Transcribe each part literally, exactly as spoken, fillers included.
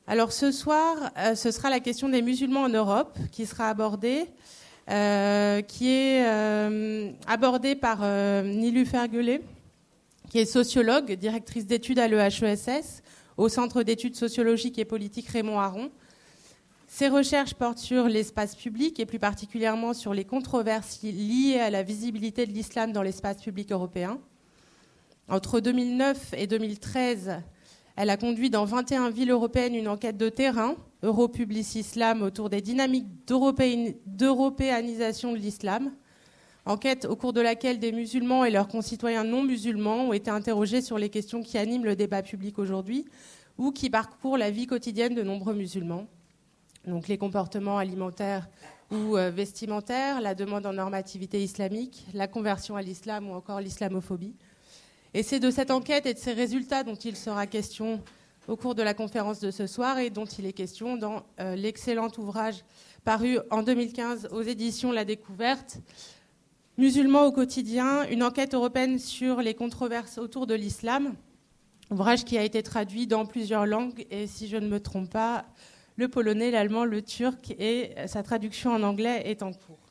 Alors ce soir, euh, ce sera la question des musulmans en Europe qui sera abordée, euh, qui est euh, abordée par euh, Nilufer Göle, qui est sociologue, directrice d'études à l'E H E S S, au Centre d'études sociologiques et politiques Raymond Aron. Ses recherches portent sur l'espace public et plus particulièrement sur les controverses liées à la visibilité de l'islam dans l'espace public européen. Entre deux mille neuf et deux mille treize, elle a conduit dans vingt et une villes européennes une enquête de terrain, Europublic Islam, autour des dynamiques d'européanisation de l'islam. Enquête au cours de laquelle des musulmans et leurs concitoyens non musulmans ont été interrogés sur les questions qui animent le débat public aujourd'hui ou qui parcourent la vie quotidienne de nombreux musulmans. Donc les comportements alimentaires ou euh, vestimentaires, la demande en normativité islamique, la conversion à l'islam ou encore l'islamophobie. Et c'est de cette enquête et de ces résultats dont il sera question au cours de la conférence de ce soir et dont il est question dans euh, l'excellent ouvrage paru en deux mille quinze aux éditions La Découverte, Musulmans au quotidien, une enquête européenne sur les controverses autour de l'islam, ouvrage qui a été traduit dans plusieurs langues et, si je ne me trompe pas, le polonais, l'allemand, le turc, et sa traduction en anglais est en cours.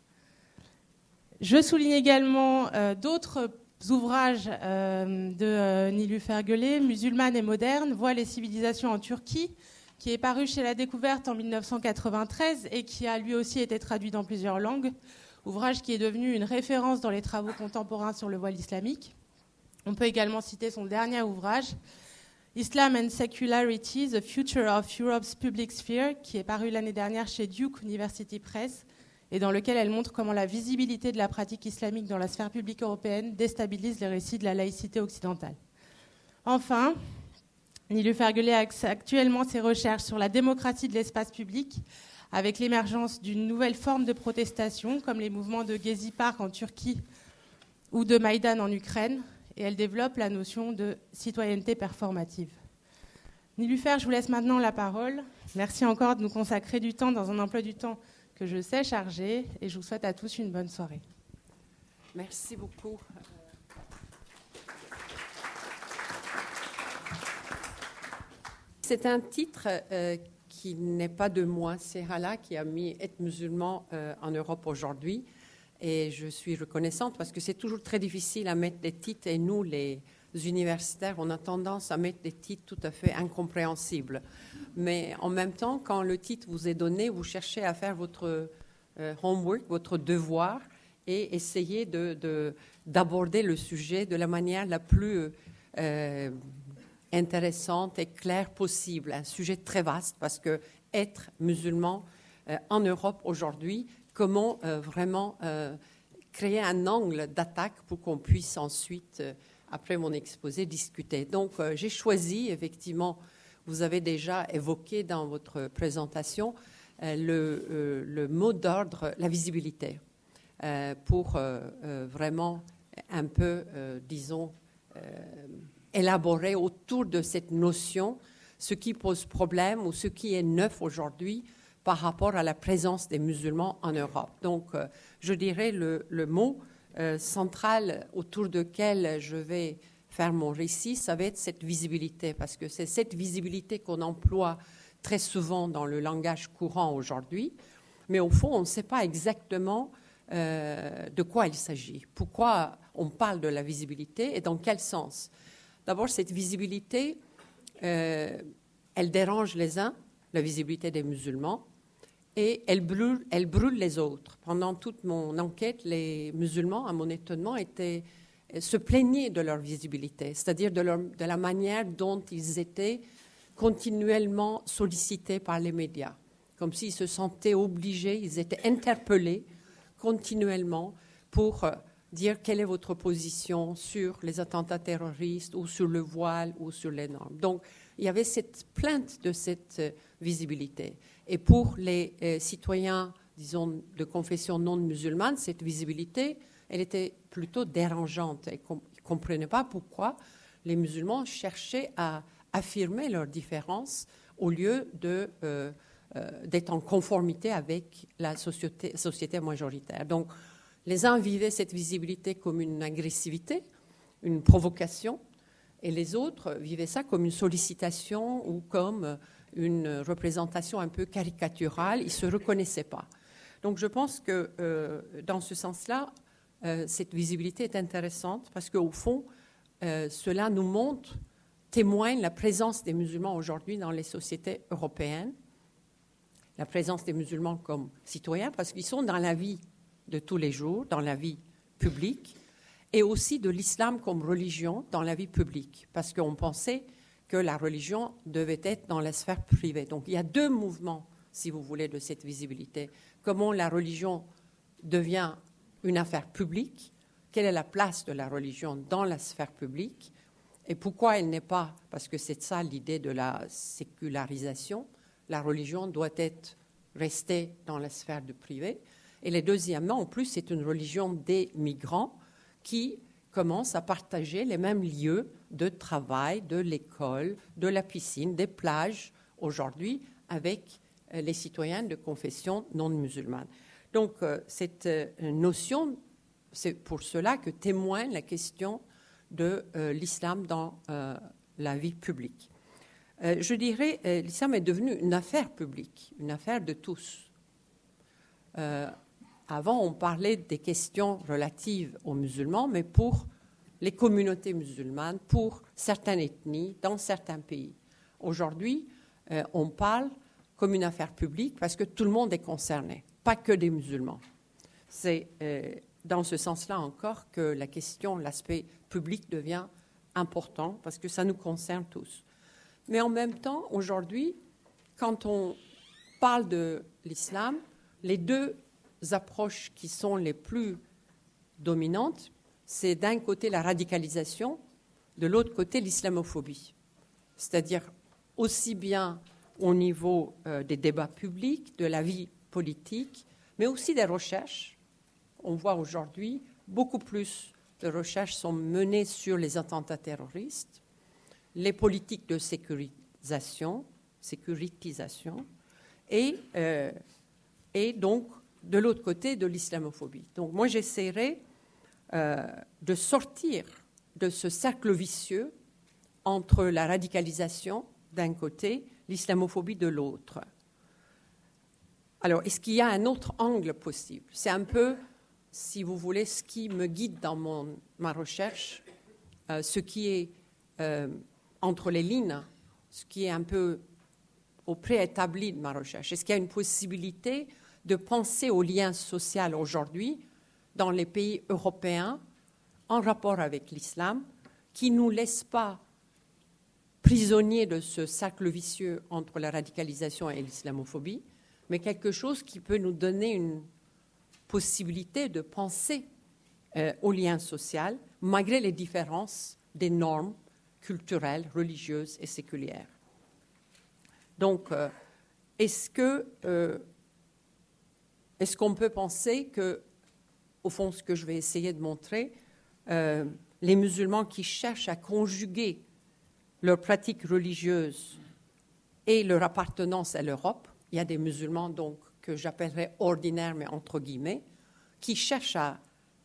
Je souligne également euh, d'autres ouvrages euh, de euh, Nilufer Göle, Musulmane et moderne, Voile et civilisation en Turquie, qui est paru chez La Découverte en mille neuf cent quatre-vingt-treize et qui a lui aussi été traduit dans plusieurs langues, ouvrage qui est devenu une référence dans les travaux contemporains sur le voile islamique. On peut également citer son dernier ouvrage, Islam and Secularity, The Future of Europe's Public Sphere, qui est paru l'année dernière chez Duke University Press, et dans lequel elle montre comment la visibilité de la pratique islamique dans la sphère publique européenne déstabilise les récits de la laïcité occidentale. Enfin, Nilufer Göle axe actuellement ses recherches sur la démocratie de l'espace public, avec l'émergence d'une nouvelle forme de protestation, comme les mouvements de Gezi Park en Turquie ou de Maïdan en Ukraine, et elle développe la notion de citoyenneté performative. Nilufer, je vous laisse maintenant la parole. Merci encore de nous consacrer du temps dans un emploi du temps que je sais chargé, et je vous souhaite à tous une bonne soirée. Merci beaucoup. C'est un titre euh, qui n'est pas de moi, c'est Hala qui a mis « Être musulman euh, en Europe aujourd'hui ». Et je suis reconnaissante parce que c'est toujours très difficile à mettre des titres. Et nous, les universitaires, on a tendance à mettre des titres tout à fait incompréhensibles. Mais en même temps, quand le titre vous est donné, vous cherchez à faire votre euh, homework, votre devoir, et essayer de, de, d'aborder le sujet de la manière la plus euh, intéressante et claire possible. Un sujet très vaste parce que être musulman euh, en Europe aujourd'hui, comment euh, vraiment euh, créer un angle d'attaque pour qu'on puisse ensuite, euh, après mon exposé, discuter. Donc, euh, j'ai choisi, effectivement, vous avez déjà évoqué dans votre présentation, euh, le, euh, le mot d'ordre, la visibilité, euh, pour euh, euh, vraiment un peu, euh, disons, euh, élaborer autour de cette notion ce qui pose problème ou ce qui est neuf aujourd'hui par rapport à la présence des musulmans en Europe. Donc, euh, je dirais le, le mot euh, central autour duquel je vais faire mon récit, ça va être cette visibilité, parce que c'est cette visibilité qu'on emploie très souvent dans le langage courant aujourd'hui, mais au fond, on ne sait pas exactement euh, de quoi il s'agit, pourquoi on parle de la visibilité et dans quel sens. D'abord, cette visibilité, euh, elle dérange les uns, la visibilité des musulmans, et elle brûle, elle brûle les autres. Pendant toute mon enquête, les musulmans, à mon étonnement, étaient, se plaignaient de leur visibilité, c'est-à-dire de, leur, de la manière dont ils étaient continuellement sollicités par les médias, comme s'ils se sentaient obligés, ils étaient interpellés continuellement pour dire quelle est votre position sur les attentats terroristes ou sur le voile ou sur les normes. Donc, il y avait cette plainte de cette visibilité. Et pour les euh, citoyens, disons, de confession non musulmane, cette visibilité, elle était plutôt dérangeante. Ils ne comprenaient pas pourquoi les musulmans cherchaient à affirmer leurs différences au lieu de, euh, euh, d'être en conformité avec la société, société majoritaire. Donc, les uns vivaient cette visibilité comme une agressivité, une provocation, et les autres vivaient ça comme une sollicitation ou comme une représentation un peu caricaturale, ils ne se reconnaissaient pas. Donc je pense que euh, dans ce sens-là, euh, cette visibilité est intéressante parce qu'au fond, euh, cela nous montre, témoigne la présence des musulmans aujourd'hui dans les sociétés européennes, la présence des musulmans comme citoyens parce qu'ils sont dans la vie de tous les jours, dans la vie publique, et aussi de l'islam comme religion dans la vie publique, parce qu'on pensait que la religion devait être dans la sphère privée. Donc il y a deux mouvements, si vous voulez, de cette visibilité. Comment la religion devient une affaire publique, quelle est la place de la religion dans la sphère publique, et pourquoi elle n'est pas, parce que c'est ça l'idée de la sécularisation, la religion doit être restée dans la sphère du privé. Et le deuxièmement, en plus, c'est une religion des migrants qui commence à partager les mêmes lieux de travail, de l'école, de la piscine, des plages aujourd'hui avec les citoyens de confession non musulmane. Donc, euh, cette euh, notion, c'est pour cela que témoigne la question de euh, l'islam dans euh, la vie publique. Euh, je dirais, euh, l'islam est devenu une affaire publique, une affaire de tous. Euh, avant, on parlait des questions relatives aux musulmans, mais pour les communautés musulmanes, pour certaines ethnies, dans certains pays. Aujourd'hui, euh, on parle comme une affaire publique parce que tout le monde est concerné, pas que des musulmans. C'est euh, dans ce sens-là encore que la question, l'aspect public devient important parce que ça nous concerne tous. Mais en même temps, aujourd'hui, quand on parle de l'islam, les deux approches qui sont les plus dominantes, c'est d'un côté la radicalisation, de l'autre côté l'islamophobie. C'est-à-dire aussi bien au niveau euh, des débats publics, de la vie politique, mais aussi des recherches. On voit aujourd'hui beaucoup plus de recherches sont menées sur les attentats terroristes, les politiques de sécurisation, sécurisation et, euh, et donc de l'autre côté de l'islamophobie. Donc moi j'essaierai euh, de sortir de ce cercle vicieux entre la radicalisation d'un côté, l'islamophobie de l'autre. Alors, est-ce qu'il y a un autre angle possible? C'est un peu, si vous voulez, ce qui me guide dans mon, ma recherche, euh, ce qui est euh, entre les lignes, ce qui est un peu au préétabli de ma recherche. Est-ce qu'il y a une possibilité de penser au lien social aujourd'hui dans les pays européens en rapport avec l'islam qui ne nous laisse pas prisonniers de ce cercle vicieux entre la radicalisation et l'islamophobie, mais quelque chose qui peut nous donner une possibilité de penser euh, au lien social malgré les différences des normes culturelles, religieuses et séculières. Donc, euh, est-ce que euh, est-ce qu'on peut penser que, au fond, ce que je vais essayer de montrer, euh, les musulmans qui cherchent à conjuguer leur pratique religieuse et leur appartenance à l'Europe, il y a des musulmans donc que j'appellerais ordinaires, mais entre guillemets, qui cherchent à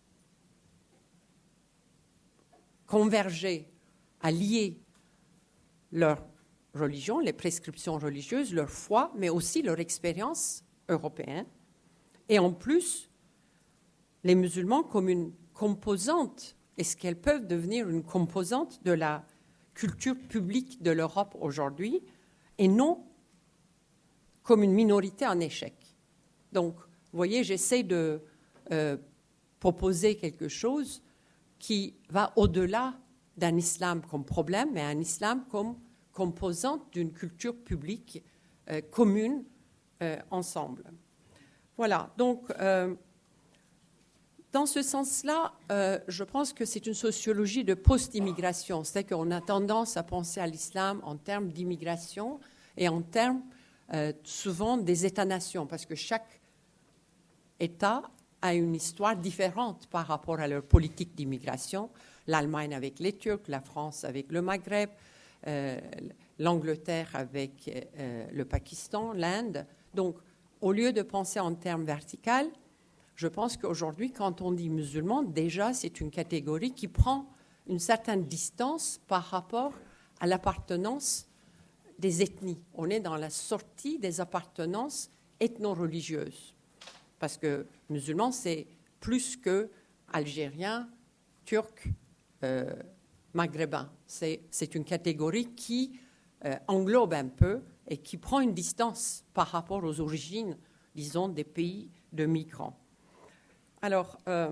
converger, à lier leur religion, les prescriptions religieuses, leur foi, mais aussi leur expérience européenne. Et en plus, les musulmans comme une composante, est-ce qu'elles peuvent devenir une composante de la culture publique de l'Europe aujourd'hui et non comme une minorité en échec. Donc, vous voyez, j'essaie de euh, proposer quelque chose qui va au-delà d'un islam comme problème, mais un islam comme composante d'une culture publique euh, commune euh, ensemble. Voilà, donc euh, dans ce sens-là, euh, je pense que c'est une sociologie de post-immigration, c'est-à-dire qu'on a tendance à penser à l'islam en termes d'immigration et en termes euh, souvent des États-nations, parce que chaque État a une histoire différente par rapport à leur politique d'immigration. L'Allemagne avec les Turcs, la France avec le Maghreb, euh, l'Angleterre avec euh, le Pakistan, l'Inde. Donc, au lieu de penser en termes verticaux, je pense qu'aujourd'hui, quand on dit musulman, déjà, c'est une catégorie qui prend une certaine distance par rapport à l'appartenance des ethnies. On est dans la sortie des appartenances ethno-religieuses. Parce que musulman, c'est plus que algérien, turc, euh, maghrébin. C'est, c'est une catégorie qui euh, englobe un peu et qui prend une distance par rapport aux origines, disons, des pays de migrants. Alors, euh,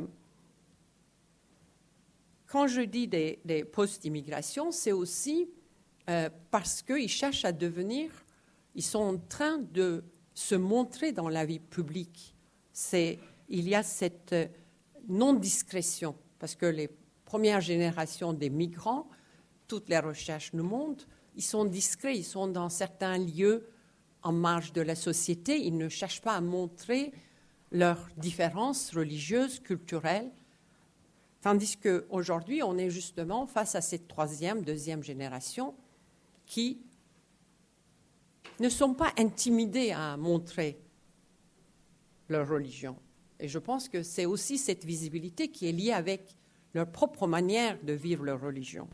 quand je dis des, des post-immigration, c'est aussi euh, parce qu'ils cherchent à devenir, ils sont en train de se montrer dans la vie publique. C'est, il y a cette non-discrétion, parce que les premières générations des migrants, toutes les recherches nous montrent, ils sont discrets, ils sont dans certains lieux en marge de la société, ils ne cherchent pas à montrer leurs différences religieuses, culturelles, tandis qu'aujourd'hui, on est justement face à cette troisième, deuxième génération qui ne sont pas intimidés à montrer leur religion. Et je pense que c'est aussi cette visibilité qui est liée avec leur propre manière de vivre leur religion.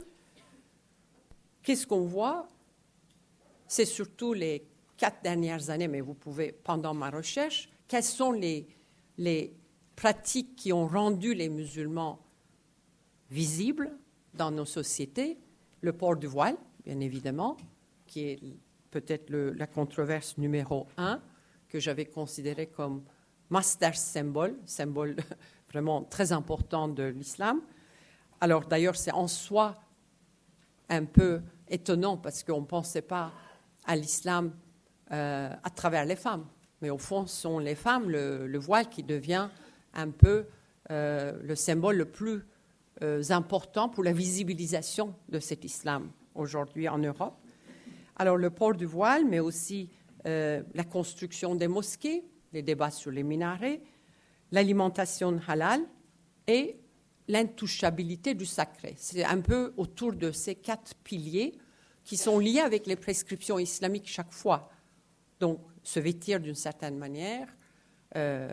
Qu'est-ce qu'on voit? C'est surtout les quatre dernières années, mais vous pouvez, pendant ma recherche, quelles sont les, les pratiques qui ont rendu les musulmans visibles dans nos sociétés? Le port du voile, bien évidemment, qui est peut-être le, la controverse numéro un, que j'avais considéré comme master symbole, symbole vraiment très important de l'islam. Alors d'ailleurs, c'est en soi un peu étonnant parce qu'on ne pensait pas à l'islam euh, à travers les femmes. Mais au fond, ce sont les femmes, le, le voile qui devient un peu euh, le symbole le plus euh, important pour la visibilisation de cet islam aujourd'hui en Europe. Alors le port du voile, mais aussi euh, la construction des mosquées, les débats sur les minarets, l'alimentation halal et l'intouchabilité du sacré. C'est un peu autour de ces quatre piliers qui sont liés avec les prescriptions islamiques chaque fois. Donc, se vêtir d'une certaine manière, euh,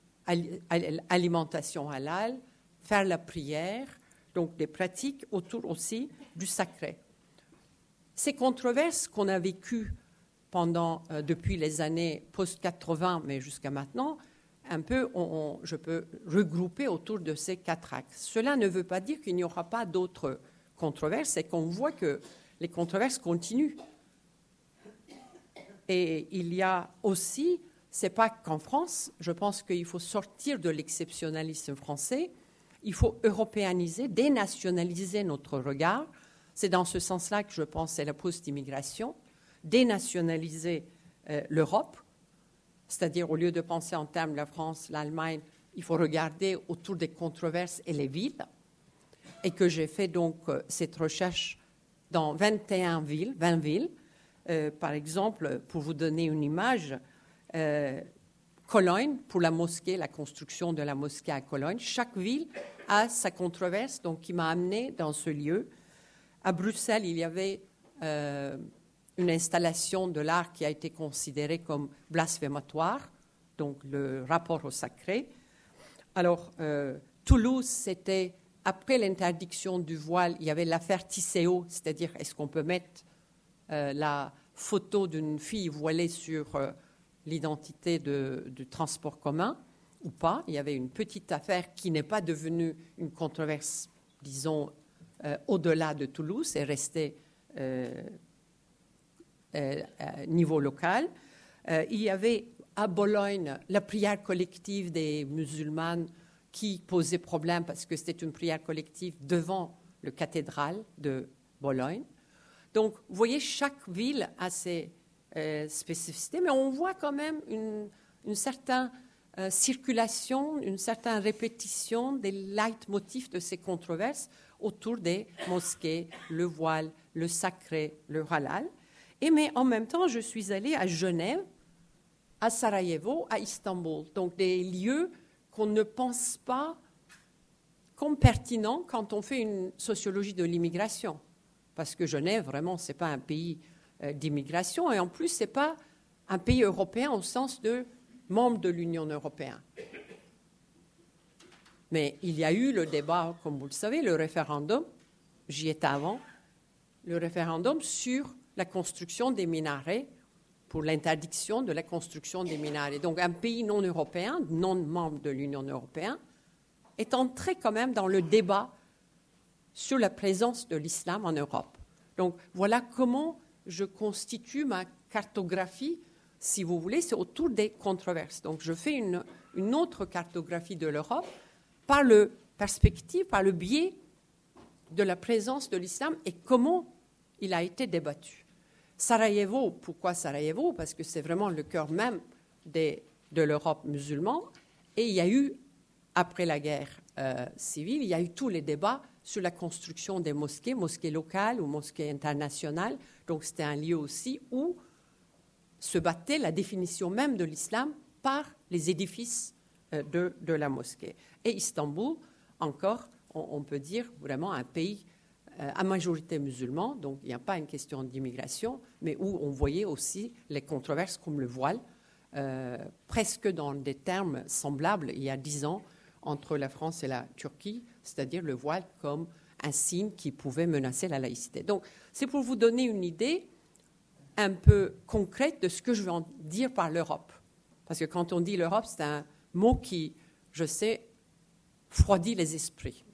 alimentation halal, faire la prière, donc des pratiques autour aussi du sacré. Ces controverses qu'on a vécues pendant, euh, depuis les années post-quatre-vingts, mais jusqu'à maintenant, un peu, on, on, je peux regrouper autour de ces quatre axes. Cela ne veut pas dire qu'il n'y aura pas d'autres controverses, c'est qu'on voit que les controverses continuent. Et il y a aussi, ce n'est pas qu'en France, je pense qu'il faut sortir de l'exceptionnalisme français, il faut européaniser, dénationaliser notre regard. C'est dans ce sens-là que je pense que c'est la post-immigration, dénationaliser euh, l'Europe, c'est-à-dire au lieu de penser en termes de la France, l'Allemagne, il faut regarder autour des controverses et les villes, et que j'ai fait donc euh, cette recherche dans vingt et une villes, vingt villes. Euh, par exemple, pour vous donner une image, euh, Cologne, pour la mosquée, la construction de la mosquée à Cologne, chaque ville a sa controverse, donc qui m'a amené dans ce lieu. À Bruxelles, il y avait euh, une installation de l'art qui a été considérée comme blasphématoire, donc le rapport au sacré. Alors, euh, Toulouse, c'était, après l'interdiction du voile, il y avait l'affaire Tisséo, c'est-à-dire est-ce qu'on peut mettre euh, la photo d'une fille voilée sur euh, l'identité de, du transport commun ou pas. Il y avait une petite affaire qui n'est pas devenue une controverse, disons, euh, au-delà de Toulouse, est restée euh, euh, à niveau local. Euh, il y avait à Bologne la prière collective des musulmanes qui posait problème parce que c'était une prière collective devant le cathédrale de Bologne. Donc, vous voyez, chaque ville a ses euh, spécificités, mais on voit quand même une, une certaine euh, circulation, une certaine répétition des leitmotifs de ces controverses autour des mosquées, le voile, le sacré, le halal. Et mais en même temps, je suis allée à Genève, à Sarajevo, à Istanbul, donc des lieux qu'on ne pense pas comme pertinents quand on fait une sociologie de l'immigration. Parce que Genève, vraiment, ce n'est pas un pays euh, d'immigration, et en plus, ce n'est pas un pays européen au sens de membre de l'Union européenne. Mais il y a eu le débat, comme vous le savez, le référendum, j'y étais avant, le référendum sur la construction des minarets, pour l'interdiction de la construction des minarets. Donc un pays non européen, non membre de l'Union européenne, est entré quand même dans le débat sur la présence de l'islam en Europe. Donc voilà comment je constitue ma cartographie, si vous voulez, c'est autour des controverses. Donc je fais une, une autre cartographie de l'Europe par le perspective, par le biais de la présence de l'islam et comment il a été débattu. Sarajevo, pourquoi Sarajevo? Parce que c'est vraiment le cœur même des, de l'Europe musulmane. Et il y a eu, après la guerre euh, civile, il y a eu tous les débats sur la construction des mosquées, mosquées locales ou mosquées internationales. Donc c'était un lieu aussi où se battait la définition même de l'islam par les édifices euh, de, de la mosquée. Et Istanbul, encore, on, on peut dire vraiment un pays euh, à majorité musulmane, donc il n'y a pas une question d'immigration, mais où on voyait aussi les controverses comme le voile, euh, presque dans des termes semblables il y a dix ans entre la France et la Turquie, c'est-à-dire le voile comme un signe qui pouvait menacer la laïcité. Donc c'est pour vous donner une idée un peu concrète de ce que je veux en dire par l'Europe. Parce que quand on dit l'Europe, c'est un mot qui, je sais, froidit les esprits.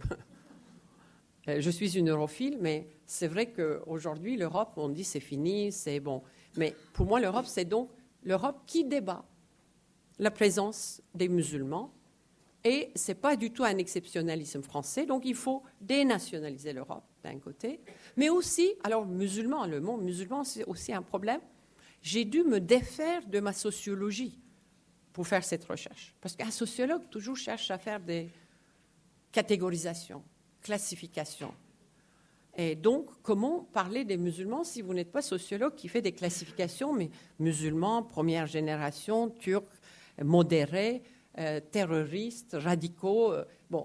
Je suis une europhile, mais c'est vrai qu'aujourd'hui, l'Europe, on dit c'est fini, c'est bon. Mais pour moi, l'Europe, c'est donc l'Europe qui débat la présence des musulmans. Et ce n'est pas du tout un exceptionnalisme français. Donc, il faut dénationaliser l'Europe, d'un côté. Mais aussi, alors, musulman, le mot musulman, c'est aussi un problème. J'ai dû me défaire de ma sociologie pour faire cette recherche. Parce qu'un sociologue, toujours, cherche à faire des catégorisations, classifications. Et donc, comment parler des musulmans si vous n'êtes pas sociologue qui fait des classifications, mais musulmans, première génération, turcs, modérés, euh, terroristes, radicaux. Euh, bon,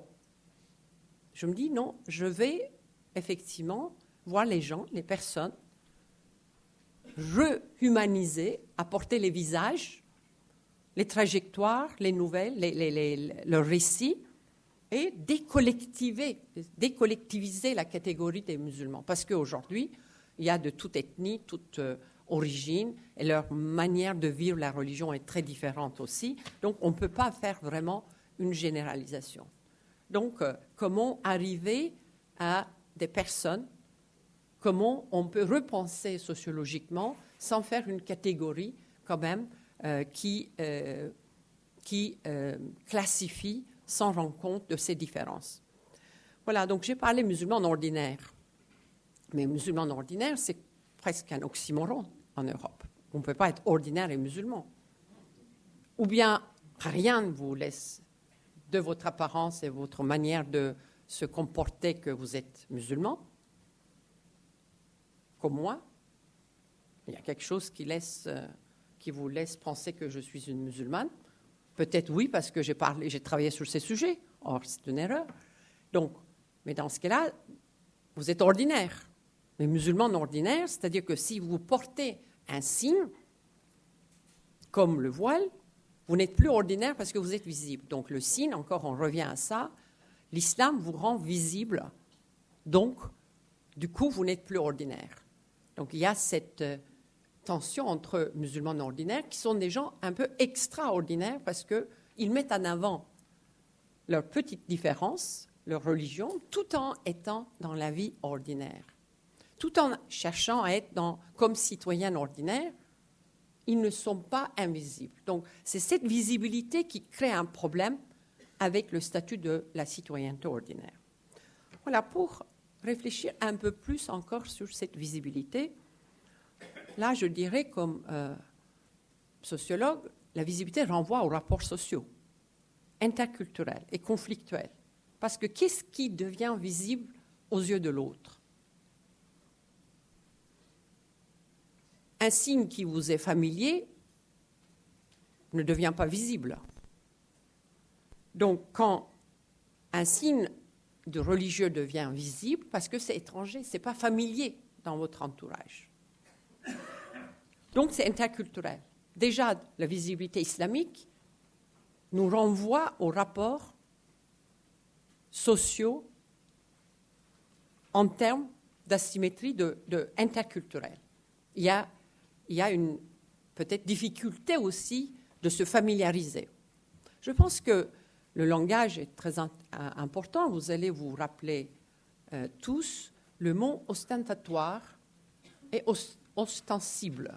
je me dis non, je vais effectivement voir les gens, les personnes, rehumaniser, apporter les visages, les trajectoires, les nouvelles, les, les, les, leurs récits, et décollectiver, décollectiviser la catégorie des musulmans. Parce qu'aujourd'hui, il y a de toute ethnie, toute euh, origine, et leur manière de vivre la religion est très différente aussi. Donc, on ne peut pas faire vraiment une généralisation. Donc, euh, comment arriver à des personnes, comment on peut repenser sociologiquement sans faire une catégorie quand même euh, qui, euh, qui euh, classifie sans rendre compte de ces différences. Voilà, donc j'ai parlé musulman ordinaire. Mais musulman ordinaire, c'est presque un oxymoron en Europe. On ne peut pas être ordinaire et musulman. Ou bien rien ne vous laisse de votre apparence et votre manière de se comporter que vous êtes musulman. Comme moi, il y a quelque chose qui, laisse, euh, qui vous laisse penser que je suis une musulmane. Peut-être oui, parce que j'ai parlé, j'ai travaillé sur ces sujets. Or, c'est une erreur. Donc, mais dans ce cas-là, vous êtes ordinaire. Mais musulman ordinaire, c'est-à-dire que si vous portez un signe, comme le voile, vous n'êtes plus ordinaire parce que vous êtes visible. Donc, le signe, encore, on revient à ça. L'islam vous rend visible. Donc, du coup, vous n'êtes plus ordinaire. Donc, il y a cette euh, tension entre musulmans ordinaires qui sont des gens un peu extraordinaires parce qu'ils mettent en avant leurs petites différences, leur religion, tout en étant dans la vie ordinaire. Tout en cherchant à être dans, comme citoyens ordinaires, ils ne sont pas invisibles. Donc, c'est cette visibilité qui crée un problème avec le statut de la citoyenneté ordinaire. Voilà, pour réfléchir un peu plus encore sur cette visibilité, là, je dirais, comme euh, sociologue, la visibilité renvoie aux rapports sociaux, interculturels et conflictuels. Parce que qu'est-ce qui devient visible aux yeux de l'autre? Un signe qui vous est familier ne devient pas visible. Donc, quand un signe de religieux devient visible, parce que c'est étranger, ce n'est pas familier dans votre entourage. Donc, c'est interculturel. Déjà, la visibilité islamique nous renvoie aux rapports sociaux en termes d'asymétrie de, de interculturelle. il y a, il y a une peut-être difficulté aussi de se familiariser. Je pense que le langage est très in- important. Vous allez vous rappeler euh, tous le mot ostentatoire et os- ostensible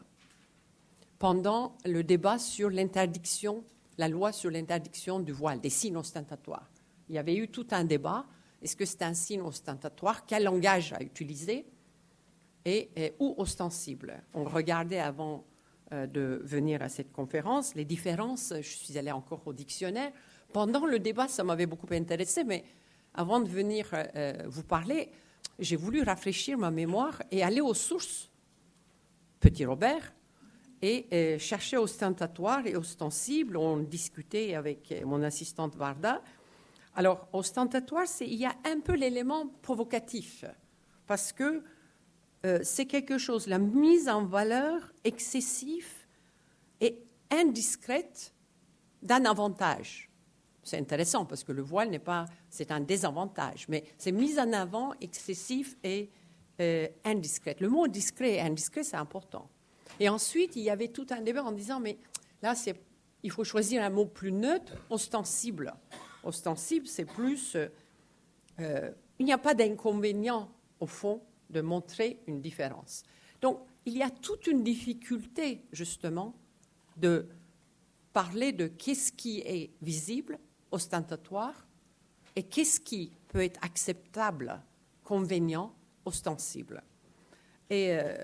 pendant le débat sur l'interdiction, la loi sur l'interdiction du voile, des signes ostentatoires. Il y avait eu tout un débat. Est-ce que c'est un signe ostentatoire? Quel langage à utiliser? Et, et ou ostensible. On regardait avant euh, de venir à cette conférence les différences. Je suis allée encore au dictionnaire. Pendant le débat, ça m'avait beaucoup intéressé, mais avant de venir euh, vous parler, j'ai voulu rafraîchir ma mémoire et aller aux sources, Petit Robert, et euh, chercher ostentatoire et ostensible. On discutait avec mon assistante Varda. Alors, ostentatoire, c'est, il y a un peu l'élément provocatif, parce que euh, c'est quelque chose, la mise en valeur excessive et indiscrète d'un avantage. C'est intéressant, parce que le voile n'est pas, c'est un désavantage, mais c'est mise en avant excessif et euh, indiscrète. Le mot discret et indiscret, c'est important. Et ensuite, il y avait tout un débat en disant, mais là, c'est, il faut choisir un mot plus neutre, ostensible. Ostensible, c'est plus... Euh, euh, il n'y a pas d'inconvénient, au fond, de montrer une différence. Donc, il y a toute une difficulté, justement, de parler de qu'est-ce qui est visible, ostentatoire, et qu'est-ce qui peut être acceptable, convenient, ostensible. Et euh,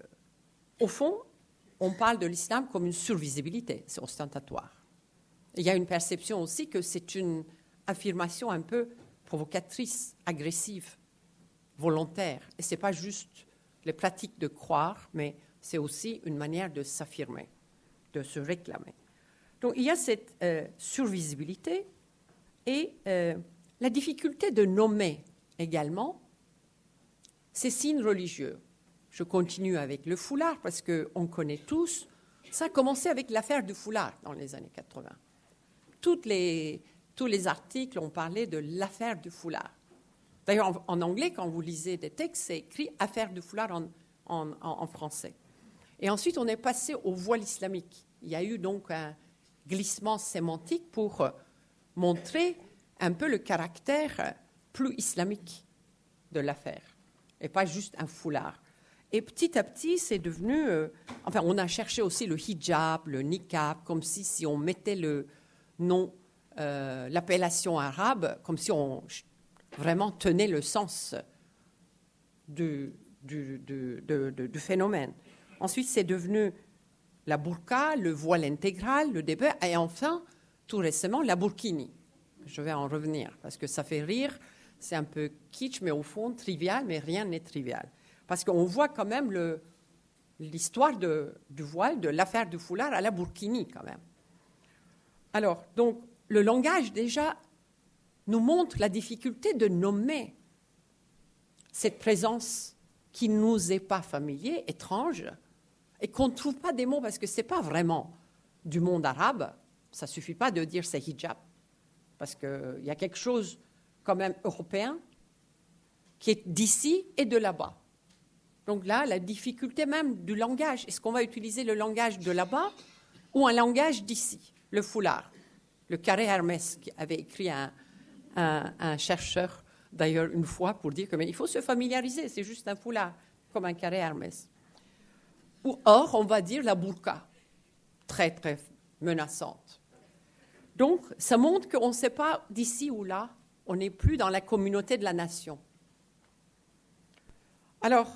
au fond, on parle de l'islam comme une survisibilité, c'est ostentatoire. Il y a une perception aussi que c'est une affirmation un peu provocatrice, agressive, volontaire. Et ce n'est pas juste les pratiques de croire, mais c'est aussi une manière de s'affirmer, de se réclamer. Donc il y a cette euh, survisibilité et euh, la difficulté de nommer également ces signes religieux. Je continue avec le foulard parce qu'on connaît tous. Ça a commencé avec l'affaire du foulard dans les années quatre-vingts. Toutes les, tous les articles ont parlé de l'affaire du foulard. D'ailleurs, en, en anglais, quand vous lisez des textes, c'est écrit « affaire du foulard » en, en, en français. Et ensuite, on est passé au voile islamique. Il y a eu donc un glissement sémantique pour montrer un peu le caractère plus islamique de l'affaire, et pas juste un foulard. Et petit à petit, c'est devenu... Euh, enfin, on a cherché aussi le hijab, le niqab, comme si, si on mettait le nom, euh, l'appellation arabe, comme si on vraiment tenait le sens du, du, du, du, du, du phénomène. Ensuite, c'est devenu la burqa, le voile intégral, le débat, et enfin, tout récemment, la burkini. Je vais en revenir, parce que ça fait rire, c'est un peu kitsch, mais au fond, trivial, mais rien n'est trivial. Parce qu'on voit quand même le, l'histoire de, du voile, de l'affaire du foulard à la burkini, quand même. Alors, donc, le langage, déjà, nous montre la difficulté de nommer cette présence qui ne nous est pas familière, étrange, et qu'on ne trouve pas des mots, parce que ce n'est pas vraiment du monde arabe. Ça ne suffit pas de dire c'est hijab, parce qu'il y a quelque chose quand même européen qui est d'ici et de là-bas. Donc là, la difficulté même du langage. Est-ce qu'on va utiliser le langage de là-bas ou un langage d'ici? Le foulard. Le carré Hermès, qui avait écrit un, un, un chercheur, d'ailleurs, une fois, pour dire qu'il faut se familiariser, c'est juste un foulard, comme un carré Hermès. Ou or, on va dire la burqa, très, très menaçante. Donc, ça montre qu'on ne sait pas d'ici ou là, on n'est plus dans la communauté de la nation. Alors,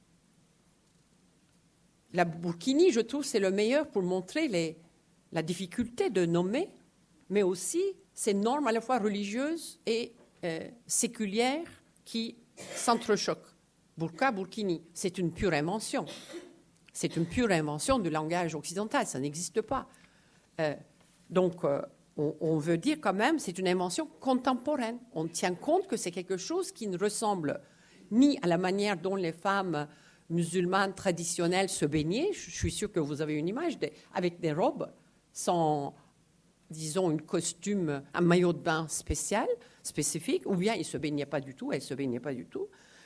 la burkini, je trouve, c'est le meilleur pour montrer les, la difficulté de nommer, mais aussi ces normes à la fois religieuses et euh, séculières qui s'entrechoquent. Burqa, burkini, c'est une pure invention. C'est une pure invention du langage occidental, ça n'existe pas. Euh, donc, euh, on, on veut dire quand même, c'est une invention contemporaine. On tient compte que c'est quelque chose qui ne ressemble ni à la manière dont les femmes musulmanes traditionnelles se baignaient. Je suis sûre que vous avez une image de, avec des robes sans, disons, un costume, un maillot de bain spécial, spécifique, ou bien ils ne se baignaient pas du tout, elles ne se baignaient pas du tout.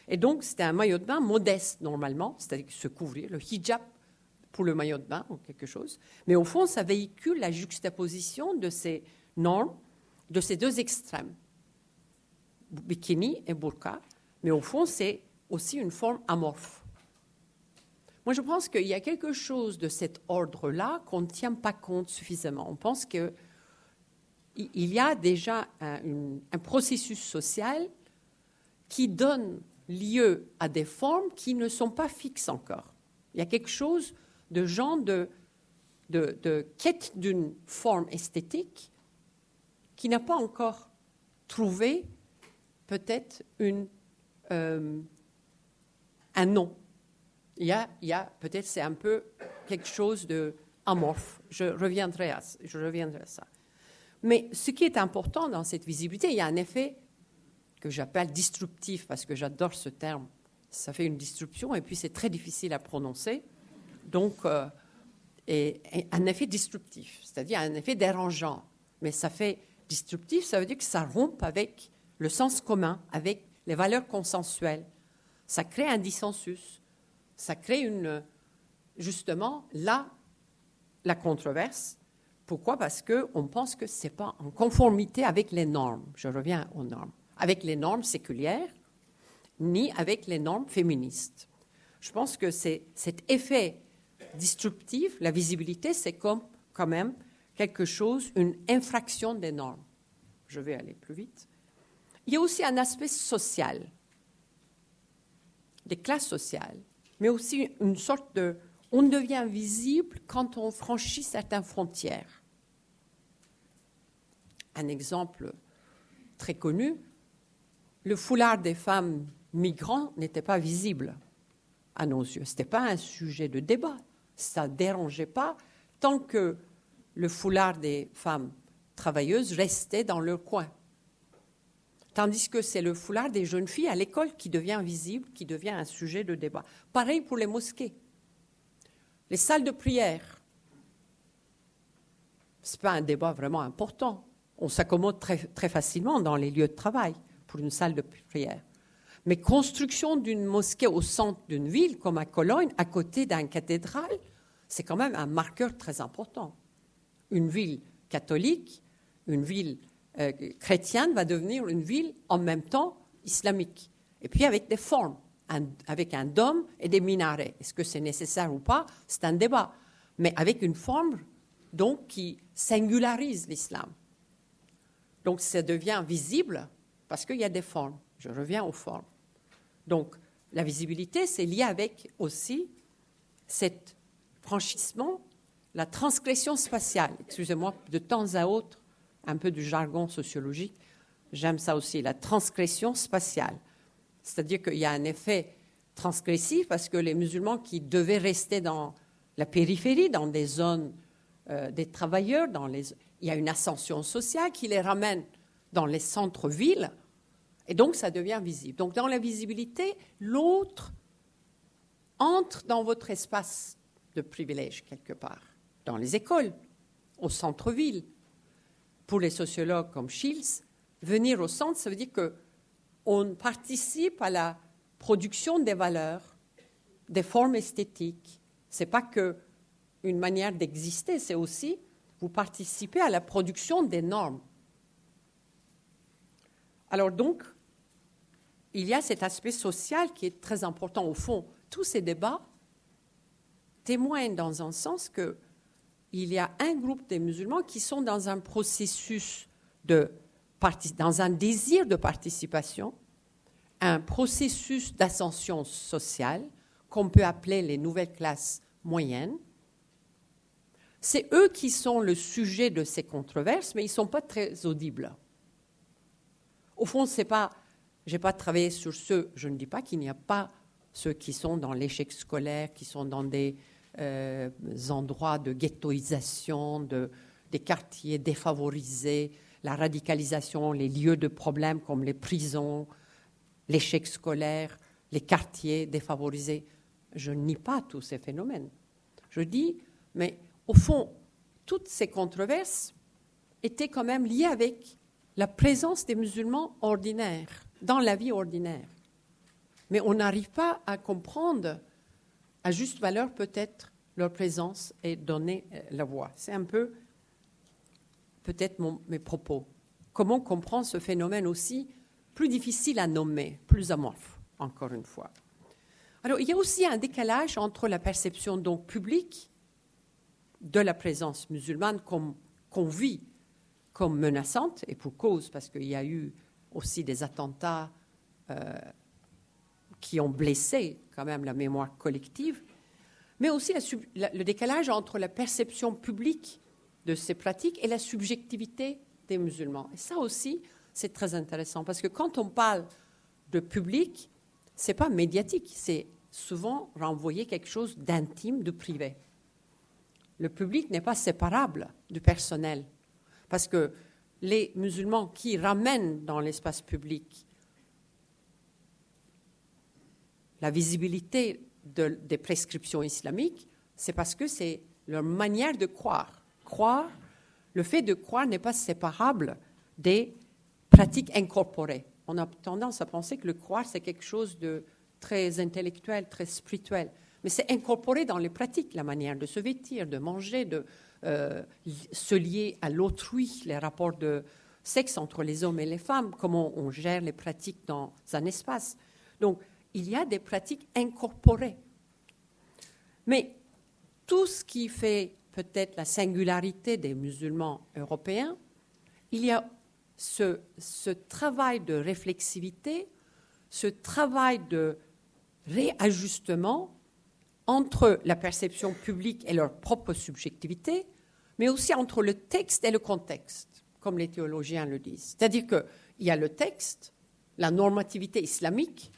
Et donc, c'était un maillot de bain modeste, normalement, c'est-à-dire se couvrir, le hijab pour le maillot de bain ou quelque chose. Mais au fond, ça véhicule la juxtaposition de ces normes, de ces deux extrêmes, bikini et burqa. Mais au fond, c'est aussi une forme amorphe. Moi, je pense qu'il y a quelque chose de cet ordre-là qu'on ne tient pas compte suffisamment. On pense qu'il y a déjà un, une, un processus social qui donne lieu à des formes qui ne sont pas fixes encore. Il y a quelque chose de genre de, de, de quête d'une forme esthétique qui n'a pas encore trouvé peut-être une, euh, un nom. Il y a, il y a peut-être c'est un peu quelque chose d'amorphe. Je reviendrai à, je reviendrai à ça. Mais ce qui est important dans cette visibilité, il y a un effet que j'appelle disruptif, parce que j'adore ce terme. Ça fait une disruption et puis c'est très difficile à prononcer. Donc, euh, et, et un effet disruptif, c'est-à-dire un effet dérangeant. Mais ça fait disruptif, ça veut dire que ça rompt avec le sens commun, avec les valeurs consensuelles. Ça crée un dissensus. Ça crée une, justement, là, la controverse. Pourquoi? Parce qu'on pense que ce n'est pas en conformité avec les normes. Je reviens aux normes. Avec les normes séculières, ni avec les normes féministes. Je pense que c'est cet effet disruptif, la visibilité, c'est comme quand même quelque chose, une infraction des normes. Je vais aller plus vite. Il y a aussi un aspect social, des classes sociales, mais aussi une sorte de... On devient visible quand on franchit certaines frontières. Un exemple très connu, le foulard des femmes migrantes n'était pas visible à nos yeux. Ce n'était pas un sujet de débat. Ça ne dérangeait pas tant que le foulard des femmes travailleuses restait dans leur coin. Tandis que c'est le foulard des jeunes filles à l'école qui devient visible, qui devient un sujet de débat. Pareil pour les mosquées. Les salles de prière, ce n'est pas un débat vraiment important. On s'accommode très, très facilement dans les lieux de travail pour une salle de prière. Mais construction d'une mosquée au centre d'une ville, comme à Cologne, à côté d'une cathédrale, c'est quand même un marqueur très important. Une ville catholique, une ville euh, chrétienne va devenir une ville en même temps islamique. Et puis avec des formes, un, avec un dôme et des minarets. Est-ce que c'est nécessaire ou pas? C'est un débat. Mais avec une forme donc, qui singularise l'islam. Donc ça devient visible parce qu'il y a des formes. Je reviens aux formes. Donc la visibilité, c'est lié avec aussi cet franchissement, la transgression spatiale. Excusez-moi, de temps à autre, un peu du jargon sociologique, j'aime ça aussi, la transgression spatiale. C'est-à-dire qu'il y a un effet transgressif parce que les musulmans qui devaient rester dans la périphérie, dans des zones euh, des travailleurs, dans les... il y a une ascension sociale qui les ramène dans les centres-villes, et donc ça devient visible. Donc dans la visibilité, l'autre entre dans votre espace de privilège quelque part, dans les écoles, au centre-ville. Pour les sociologues comme Shields, venir au centre, ça veut dire qu'on participe à la production des valeurs, des formes esthétiques. Ce n'est pas qu'une manière d'exister, c'est aussi vous participez à la production des normes. Alors donc, il y a cet aspect social qui est très important. Au fond, tous ces débats témoignent dans un sens qu'il y a un groupe des musulmans qui sont dans un processus de dans un désir de participation, un processus d'ascension sociale qu'on peut appeler les nouvelles classes moyennes. C'est eux qui sont le sujet de ces controverses, mais ils ne sont pas très audibles. Au fond, c'est pas, je n'ai pas travaillé sur ceux, je ne dis pas qu'il n'y a pas ceux qui sont dans l'échec scolaire, qui sont dans des euh, endroits de ghettoisation, de, des quartiers défavorisés, la radicalisation, les lieux de problèmes comme les prisons, l'échec scolaire, les quartiers défavorisés. Je ne nie pas tous ces phénomènes. Je dis, mais au fond, toutes ces controverses étaient quand même liées avec la présence des musulmans ordinaires, dans la vie ordinaire. mais on n'arrive pas à comprendre à juste valeur peut-être leur présence et donner la voix. C'est un peu peut-être mon, mes propos. Comment comprendre ce phénomène aussi plus difficile à nommer, plus amorphe, encore une fois. Alors, il y a aussi un décalage entre la perception donc publique de la présence musulmane qu'on, qu'on vit comme menaçante, et pour cause, parce qu'il y a eu aussi des attentats euh, qui ont blessé quand même la mémoire collective, mais aussi la, la, le décalage entre la perception publique de ces pratiques et la subjectivité des musulmans. Et ça aussi, c'est très intéressant, parce que quand on parle de public, ce n'est pas médiatique, c'est souvent renvoyer quelque chose d'intime, de privé. Le public n'est pas séparable du personnel, parce que les musulmans qui ramènent dans l'espace public la visibilité de, des prescriptions islamiques, c'est parce que c'est leur manière de croire. Croire, le fait de croire n'est pas séparable des pratiques incorporées. On a tendance à penser que le croire, c'est quelque chose de très intellectuel, très spirituel. Mais c'est incorporé dans les pratiques, la manière de se vêtir, de manger, de euh, se lier à l'autrui, les rapports de sexe entre les hommes et les femmes, comment on gère les pratiques dans un espace. Donc, il y a des pratiques incorporées. Mais tout ce qui fait peut-être la singularité des musulmans européens, il y a ce, ce travail de réflexivité, ce travail de réajustement entre la perception publique et leur propre subjectivité, mais aussi entre le texte et le contexte, comme les théologiens le disent. C'est-à-dire qu'il y a le texte, la normativité islamique,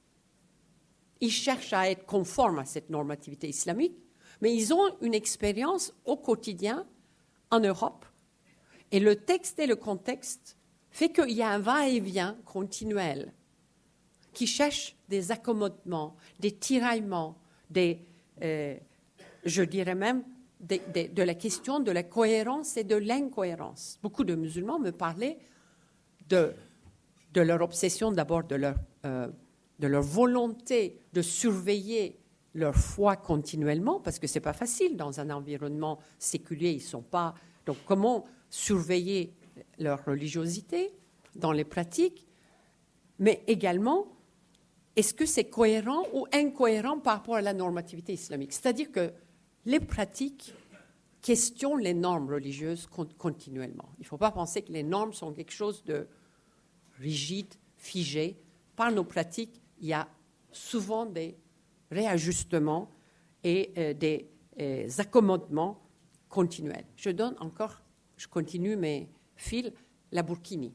ils cherchent à être conformes à cette normativité islamique, mais ils ont une expérience au quotidien en Europe. Et le texte et le contexte fait qu'il y a un va-et-vient continuel qui cherche des accommodements, des tiraillements, des, euh, je dirais même des, des, de la question de la cohérence et de l'incohérence. Beaucoup de musulmans me parlaient de, de leur obsession, d'abord de leur, euh, de leur volonté de surveiller leur foi continuellement, parce que ce n'est pas facile dans un environnement séculier, ils sont pas... Donc comment surveiller leur religiosité dans les pratiques, mais également, est-ce que c'est cohérent ou incohérent par rapport à la normativité islamique? C'est-à-dire que les pratiques questionnent les normes religieuses continuellement. Il ne faut pas penser que les normes sont quelque chose de rigide, figé. Par nos pratiques, il y a souvent des réajustements et euh, des euh, accommodements continuels. Je donne encore, je continue mes fils, la burkini,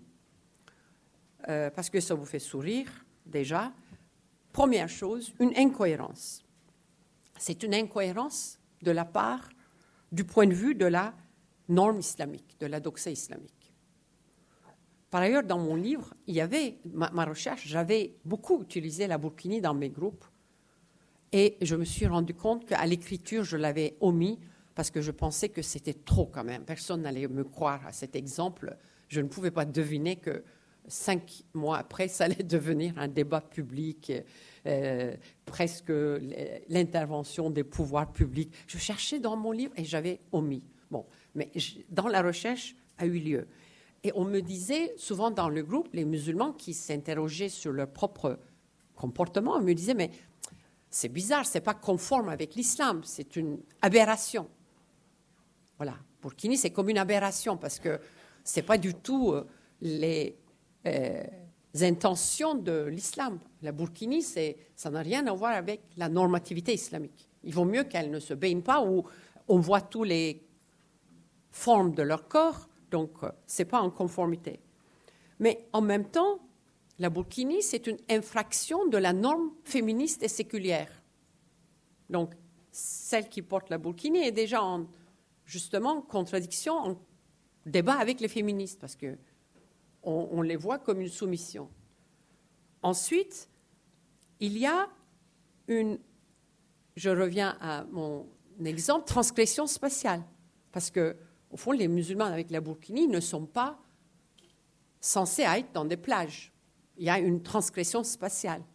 euh, parce que ça vous fait sourire déjà. Première chose, une incohérence. C'est une incohérence de la part, du point de vue de la norme islamique, de la doxa islamique. Par ailleurs, dans mon livre, il y avait ma, ma recherche, j'avais beaucoup utilisé la burkini dans mes groupes, et je me suis rendu compte qu'à l'écriture, je l'avais omis parce que je pensais que c'était trop quand même. Personne n'allait me croire à cet exemple. Je ne pouvais pas deviner que cinq mois après, ça allait devenir un débat public, euh, presque l'intervention des pouvoirs publics. Je cherchais dans mon livre et j'avais omis. Bon, mais je, dans la recherche a eu lieu. Et on me disait, souvent dans le groupe, les musulmans qui s'interrogeaient sur leur propre comportement, on me disaient, mais c'est bizarre, ce n'est pas conforme avec l'islam, c'est une aberration. Voilà, burkini, c'est comme une aberration parce que ce n'est pas du tout euh, les, euh, les intentions de l'islam. La burkini, c'est, ça n'a rien à voir avec la normativité islamique. Il vaut mieux qu'elle ne se baigne pas où on voit toutes les formes de leur corps, donc euh, ce n'est pas en conformité. Mais en même temps, la burkini, c'est une infraction de la norme féministe et séculière. Donc, celle qui porte la burkini est déjà en, justement, contradiction, en débat avec les féministes, parce qu'on on les voit comme une soumission. Ensuite, il y a une, je reviens à mon exemple, transgression spatiale, parce que, au fond, les musulmans avec la burkini ne sont pas censés être dans des plages. Il y a une transgression spatiale.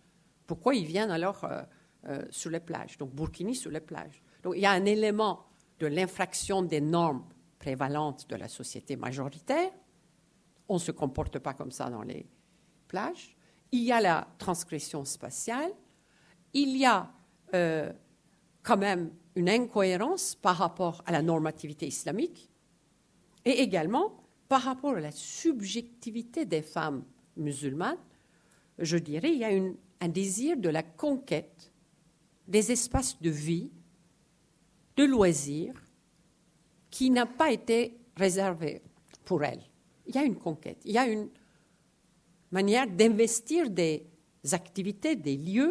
Pourquoi ils viennent alors euh, euh, sur les plages? Donc, burkini sur les plages. Donc, il y a un élément de l'infraction des normes prévalentes de la société majoritaire. On ne se comporte pas comme ça dans les plages. Il y a la transgression spatiale. Il y a euh, quand même une incohérence par rapport à la normativité islamique et également par rapport à la subjectivité des femmes musulmanes. Je dirais il y a une, un désir de la conquête des espaces de vie, de loisirs, qui n'a pas été réservé pour elles. Il y a une conquête, il y a une manière d'investir des activités, des lieux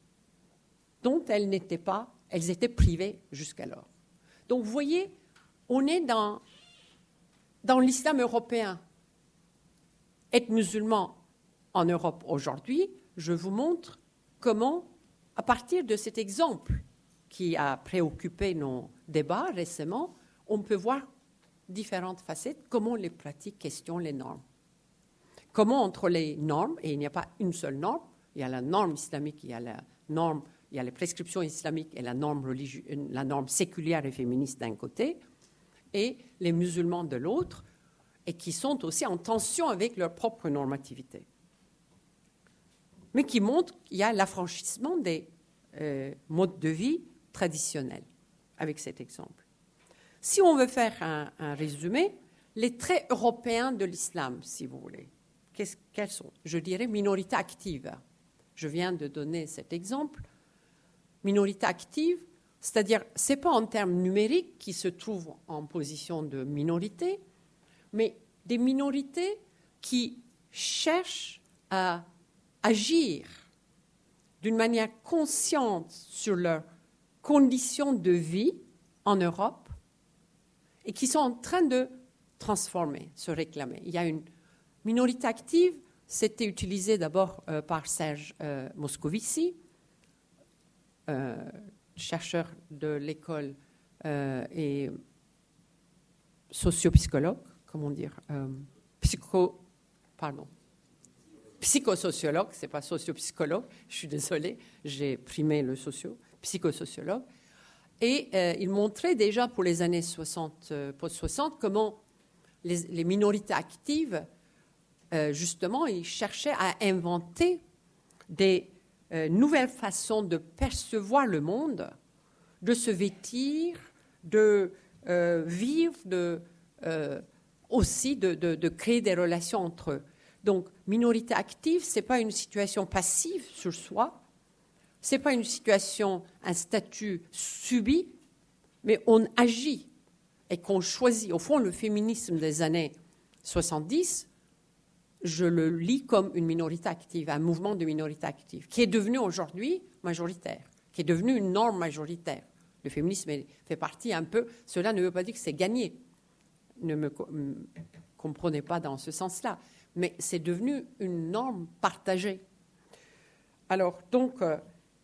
dont elles n'étaient pas, elles étaient privées jusqu'alors. Donc, vous voyez, on est dans, dans l'islam européen. Être musulman en Europe aujourd'hui, je vous montre comment, à partir de cet exemple qui a préoccupé nos débats récemment, on peut voir différentes facettes, comment les pratiques questionnent les normes. Comment entre les normes, et il n'y a pas une seule norme, il y a la norme islamique, il y a la norme, il y a les prescriptions islamiques et la norme, religieux, la norme séculière et féministe d'un côté, et les musulmans de l'autre, et qui sont aussi en tension avec leur propre normativité. Mais qui montrent qu'il y a l'affranchissement des euh, modes de vie traditionnels, avec cet exemple. Si on veut faire un, un résumé, les traits européens de l'islam, si vous voulez, quels sont? Je dirais minorité active. Je viens de donner cet exemple. Minorité active, c'est-à-dire, ce n'est pas en termes numériques qui se trouvent en position de minorité, mais des minorités qui cherchent à agir d'une manière consciente sur leurs conditions de vie en Europe et qui sont en train de transformer, se réclamer. Il y a une minorité active, c'était utilisé d'abord euh, par Serge euh, Moscovici, euh, chercheur de l'école euh, et sociopsychologue, comment dire, euh, psycho, pardon, psychosociologue, c'est pas sociopsychologue, je suis désolée, j'ai primé le socio, psychosociologue, et euh, il montrait déjà pour les années soixante, euh, post-soixante, comment les, les minorités actives, euh, justement, ils cherchaient à inventer des euh, nouvelles façons de percevoir le monde, de se vêtir, de euh, vivre, de, euh, aussi de, de, de créer des relations entre eux. Donc, minorité active, ce n'est pas une situation passive sur soi, ce n'est pas une situation, un statut subi, mais on agit et qu'on choisit. Au fond, le féminisme des années soixante-dix, je le lis comme une minorité active, un mouvement de minorité active, qui est devenu aujourd'hui majoritaire, qui est devenu une norme majoritaire. Le féminisme fait partie un peu, cela ne veut pas dire que c'est gagné, ne me comprenez pas dans ce sens-là, mais c'est devenu une norme partagée. Alors, donc, euh,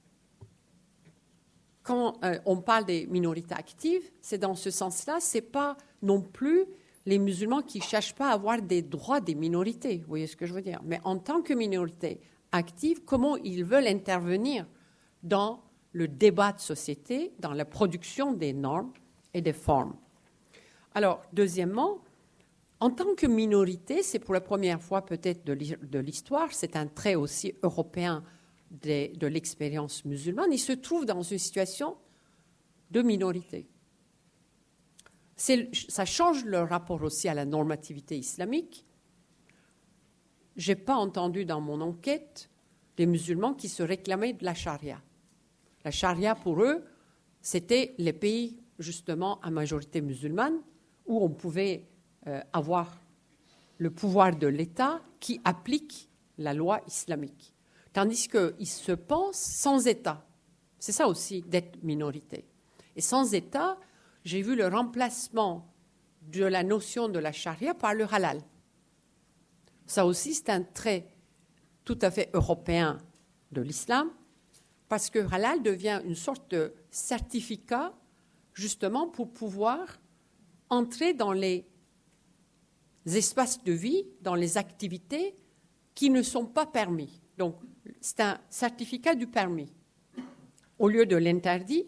quand euh, on parle des minorités actives, c'est dans ce sens-là, ce n'est pas non plus les musulmans qui ne cherchent pas à avoir des droits des minorités, vous voyez ce que je veux dire. Mais en tant que minorité active, comment ils veulent intervenir dans le débat de société, dans la production des normes et des formes. Alors, deuxièmement, en tant que minorité, c'est pour la première fois peut-être de l'histoire, c'est un trait aussi européen de, de l'expérience musulmane, ils se trouvent dans une situation de minorité. C'est, ça change leur rapport aussi à la normativité islamique. Je n'ai pas entendu dans mon enquête des musulmans qui se réclamaient de la charia. La charia, pour eux, c'était les pays, justement, à majorité musulmane, où on pouvait euh, avoir le pouvoir de l'État qui applique la loi islamique. Tandis qu'ils se pensent sans État. C'est ça aussi, d'être minorité. Et sans État, j'ai vu le remplacement de la notion de la charia par le halal. Ça aussi, c'est un trait tout à fait européen de l'islam, parce que halal devient une sorte de certificat, justement, pour pouvoir entrer dans les espaces de vie, dans les activités qui ne sont pas permis Donc, c'est un certificat du permis. Au lieu de l'interdit,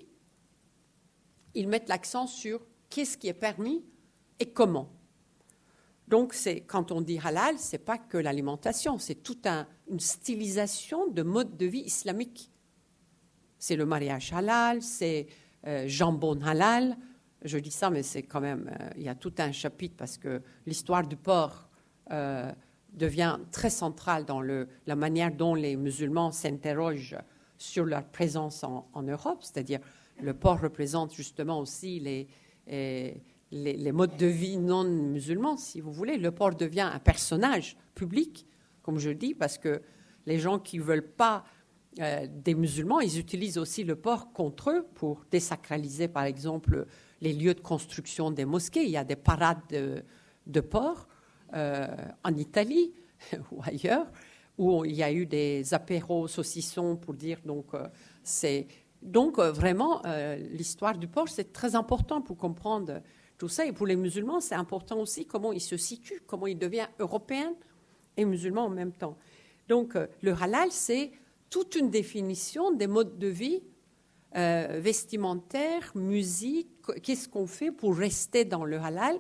ils mettent l'accent sur qu'est-ce qui est permis et comment. Donc, c'est, quand on dit halal, ce n'est pas que l'alimentation, c'est toute un, une stylisation de mode de vie islamique. C'est le mariage halal, c'est euh, jambon halal. Je dis ça, mais c'est quand même, euh, il y a tout un chapitre parce que l'histoire du porc euh, devient très centrale dans le, la manière dont les musulmans s'interrogent sur leur présence en, en Europe. C'est-à-dire, le porc représente justement aussi les... les Les, les modes de vie non musulmans, si vous voulez. Le porc devient un personnage public, comme je dis, parce que les gens qui ne veulent pas euh, des musulmans, ils utilisent aussi le porc contre eux pour désacraliser, par exemple, les lieux de construction des mosquées. Il y a des parades de, de porc euh, en Italie ou ailleurs, où il y a eu des apéros saucissons pour dire, donc, euh, c'est... Donc, euh, vraiment, euh, l'histoire du porc, c'est très important pour comprendre tout ça. Et pour les musulmans, c'est important aussi comment ils se situent, comment ils deviennent européens et musulmans en même temps. Donc, euh, le halal, c'est toute une définition des modes de vie euh, vestimentaires, musique, qu'est-ce qu'on fait pour rester dans le halal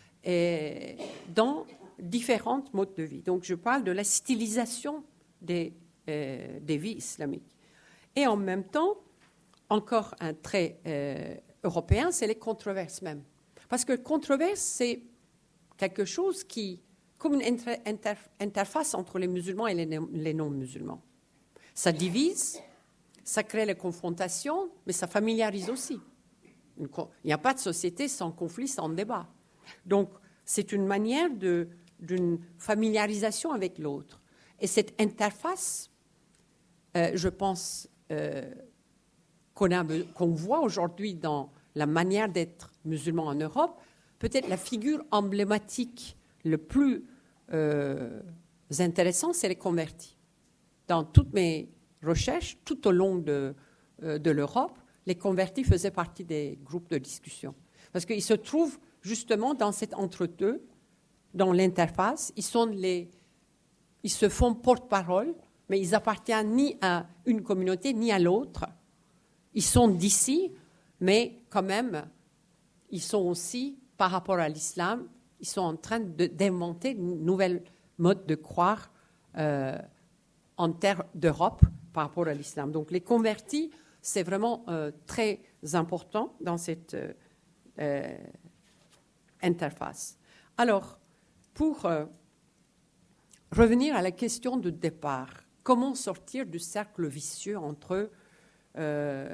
et dans différents modes de vie. Donc, je parle de la stylisation des, euh, des vies islamiques. Et en même temps, encore un trait euh, européen, c'est les controverses même. Parce que controverse, c'est quelque chose qui, comme une inter, inter, interface entre les musulmans et les, les non-musulmans. Ça divise, ça crée les confrontations, mais ça familiarise aussi. Il n'y a pas de société sans conflit, sans débat. Donc, c'est une manière de, d'une familiarisation avec l'autre. Et cette interface, euh, je pense, euh, qu'on, a, qu'on voit aujourd'hui dans la manière d'être musulman en Europe, peut-être la figure emblématique le plus euh, intéressant, c'est les convertis. Dans toutes mes recherches, tout au long de, euh, de l'Europe, les convertis faisaient partie des groupes de discussion. Parce qu'ils se trouvent justement dans cet entre-deux, dans l'interface. Ils, sont les, ils se font porte-parole, mais ils appartiennent ni à une communauté, ni à l'autre. Ils sont d'ici, mais quand même, ils sont aussi, par rapport à l'islam, ils sont en train de, d'inventer une nouvelle mode de croire euh, en terre d'Europe par rapport à l'islam. Donc les convertis, c'est vraiment euh, très important dans cette euh, euh, interface. Alors, pour euh, revenir à la question de départ, comment sortir du cercle vicieux entre euh,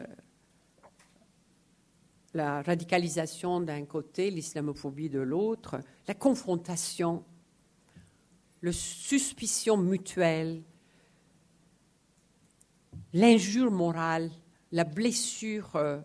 la radicalisation d'un côté, l'islamophobie de l'autre, la confrontation, la suspicion mutuelle, l'injure morale, la blessure, euh,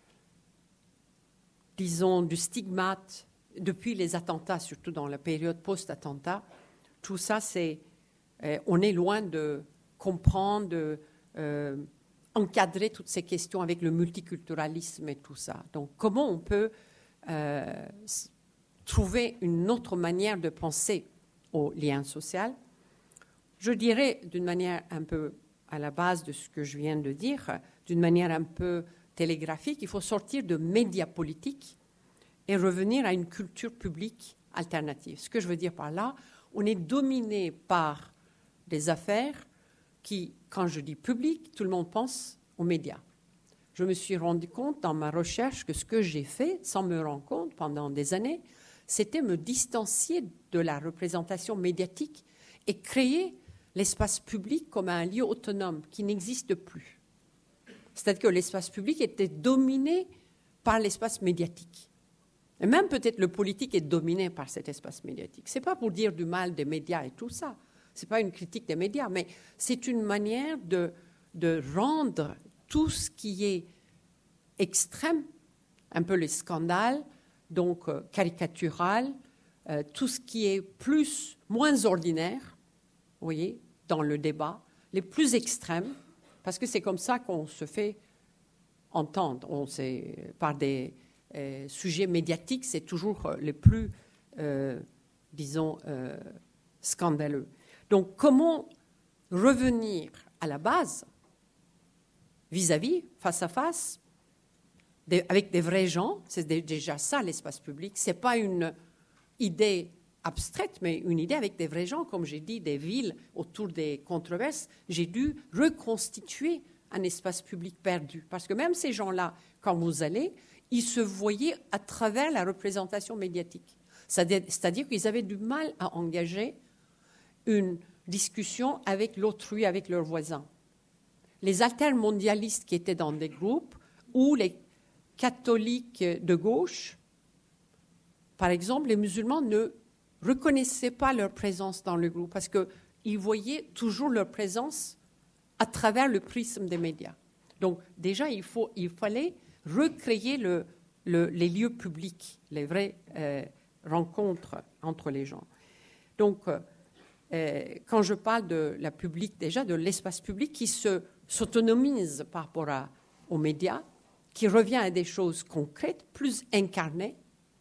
disons, du stigmate depuis les attentats, surtout dans la période post-attentat. Tout ça, c'est, euh, on est loin de comprendre, de euh, encadrer toutes ces questions avec le multiculturalisme et tout ça. Donc, comment on peut euh, trouver une autre manière de penser au lien social? Je dirais, d'une manière un peu à la base de ce que je viens de dire, d'une manière un peu télégraphique, il faut sortir de médias politiques et revenir à une culture publique alternative. Ce que je veux dire par là, on est dominé par des affaires qui, quand je dis public, tout le monde pense aux médias. Je me suis rendu compte dans ma recherche que ce que j'ai fait, sans me rendre compte pendant des années, c'était me distancier de la représentation médiatique et créer l'espace public comme un lieu autonome qui n'existe plus. C'est-à-dire que l'espace public était dominé par l'espace médiatique. Et même peut-être le politique est dominé par cet espace médiatique. Ce n'est pas pour dire du mal des médias et tout ça. Ce n'est pas une critique des médias, mais c'est une manière de, de rendre tout ce qui est extrême, un peu les scandales, donc euh, caricatural, euh, tout ce qui est plus, moins ordinaire, vous voyez, dans le débat, les plus extrêmes, parce que c'est comme ça qu'on se fait entendre. On sait, par des euh, sujets médiatiques, c'est toujours les plus, euh, disons, euh, scandaleux. Donc, comment revenir à la base, vis-à-vis, face à face, des, avec des vrais gens. C'est déjà ça l'espace public. Ce n'est pas une idée abstraite, mais une idée avec des vrais gens, comme j'ai dit, des villes autour des controverses. J'ai dû reconstituer un espace public perdu. Parce que même ces gens-là, quand vous allez, ils se voyaient à travers la représentation médiatique. C'est-à-dire qu'ils avaient du mal à engager une discussion avec l'autrui, avec leurs voisins. Les altermondialistes qui étaient dans des groupes, ou les catholiques de gauche, par exemple, les musulmans ne reconnaissaient pas leur présence dans le groupe parce qu'ils voyaient toujours leur présence à travers le prisme des médias. Donc déjà, il, faut, il fallait recréer le, le, les lieux publics, les vraies euh, rencontres entre les gens. Donc, euh, quand je parle de la public, déjà de l'espace public qui se, s'autonomise par rapport à, aux médias, qui revient à des choses concrètes, plus incarnées,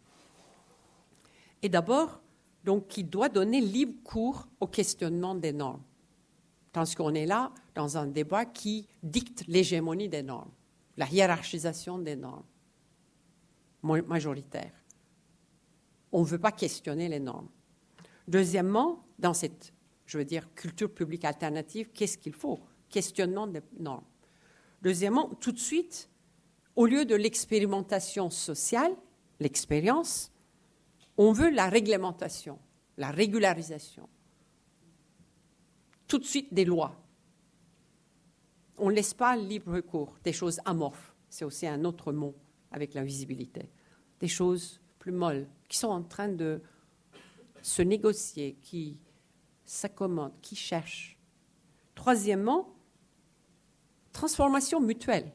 et d'abord, donc, qui doit donner libre cours au questionnement des normes. Tandis qu'on est là dans un débat qui dicte l'hégémonie des normes, la hiérarchisation des normes majoritaires. On ne veut pas questionner les normes. Deuxièmement, dans cette, je veux dire, culture publique alternative, qu'est-ce qu'il faut? Questionnement des normes. Deuxièmement, tout de suite, au lieu de l'expérimentation sociale, l'expérience, on veut la réglementation, la régularisation. Tout de suite des lois. On ne laisse pas libre cours, des choses amorphes. C'est aussi un autre mot avec la visibilité. Des choses plus molles, qui sont en train de se négocier, qui s'accommodent, qui cherchent. Troisièmement, transformation mutuelle.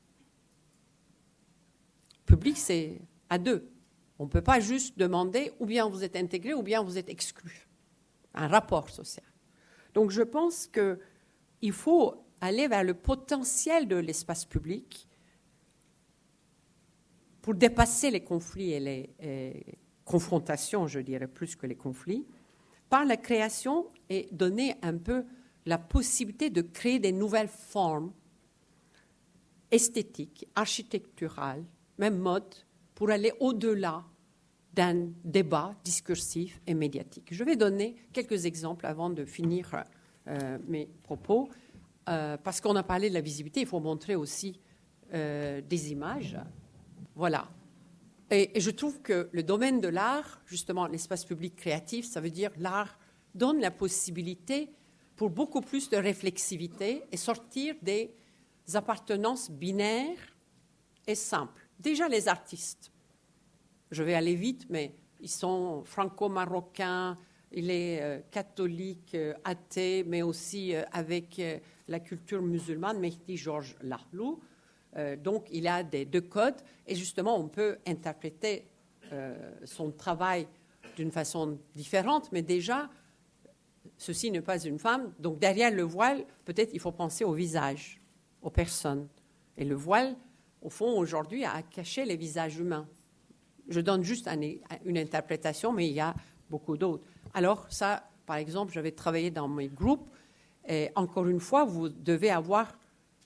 Public, c'est à deux. On ne peut pas juste demander ou bien vous êtes intégré ou bien vous êtes exclu. Un rapport social. Donc je pense qu'il faut aller vers le potentiel de l'espace public pour dépasser les conflits et les et confrontations, je dirais plus que les conflits, par la création et donner un peu la possibilité de créer des nouvelles formes esthétiques, architecturales, même modes, pour aller au-delà d'un débat discursif et médiatique. Je vais donner quelques exemples avant de finir euh, mes propos. Euh, parce qu'on a parlé de la visibilité, il faut montrer aussi euh, des images. Voilà. Et, et je trouve que le domaine de l'art, justement l'espace public créatif, ça veut dire l'art donne la possibilité pour beaucoup plus de réflexivité et sortir des appartenances binaires et simples. Déjà les artistes, je vais aller vite, mais ils sont franco-marocains, il est euh, catholique, euh, athée, mais aussi euh, avec euh, la culture musulmane, Mehdi Georges Lahlou. Euh, donc il a des deux codes, et justement on peut interpréter euh, son travail d'une façon différente, mais déjà, ceci n'est pas une femme, donc derrière le voile, peut-être il faut penser au visage, aux personnes. Et le voile, au fond, aujourd'hui, a caché les visages humains. Je donne juste un, une interprétation, mais il y a beaucoup d'autres. Alors ça, par exemple, j'avais travaillé dans mes groupes, et encore une fois, vous devez avoir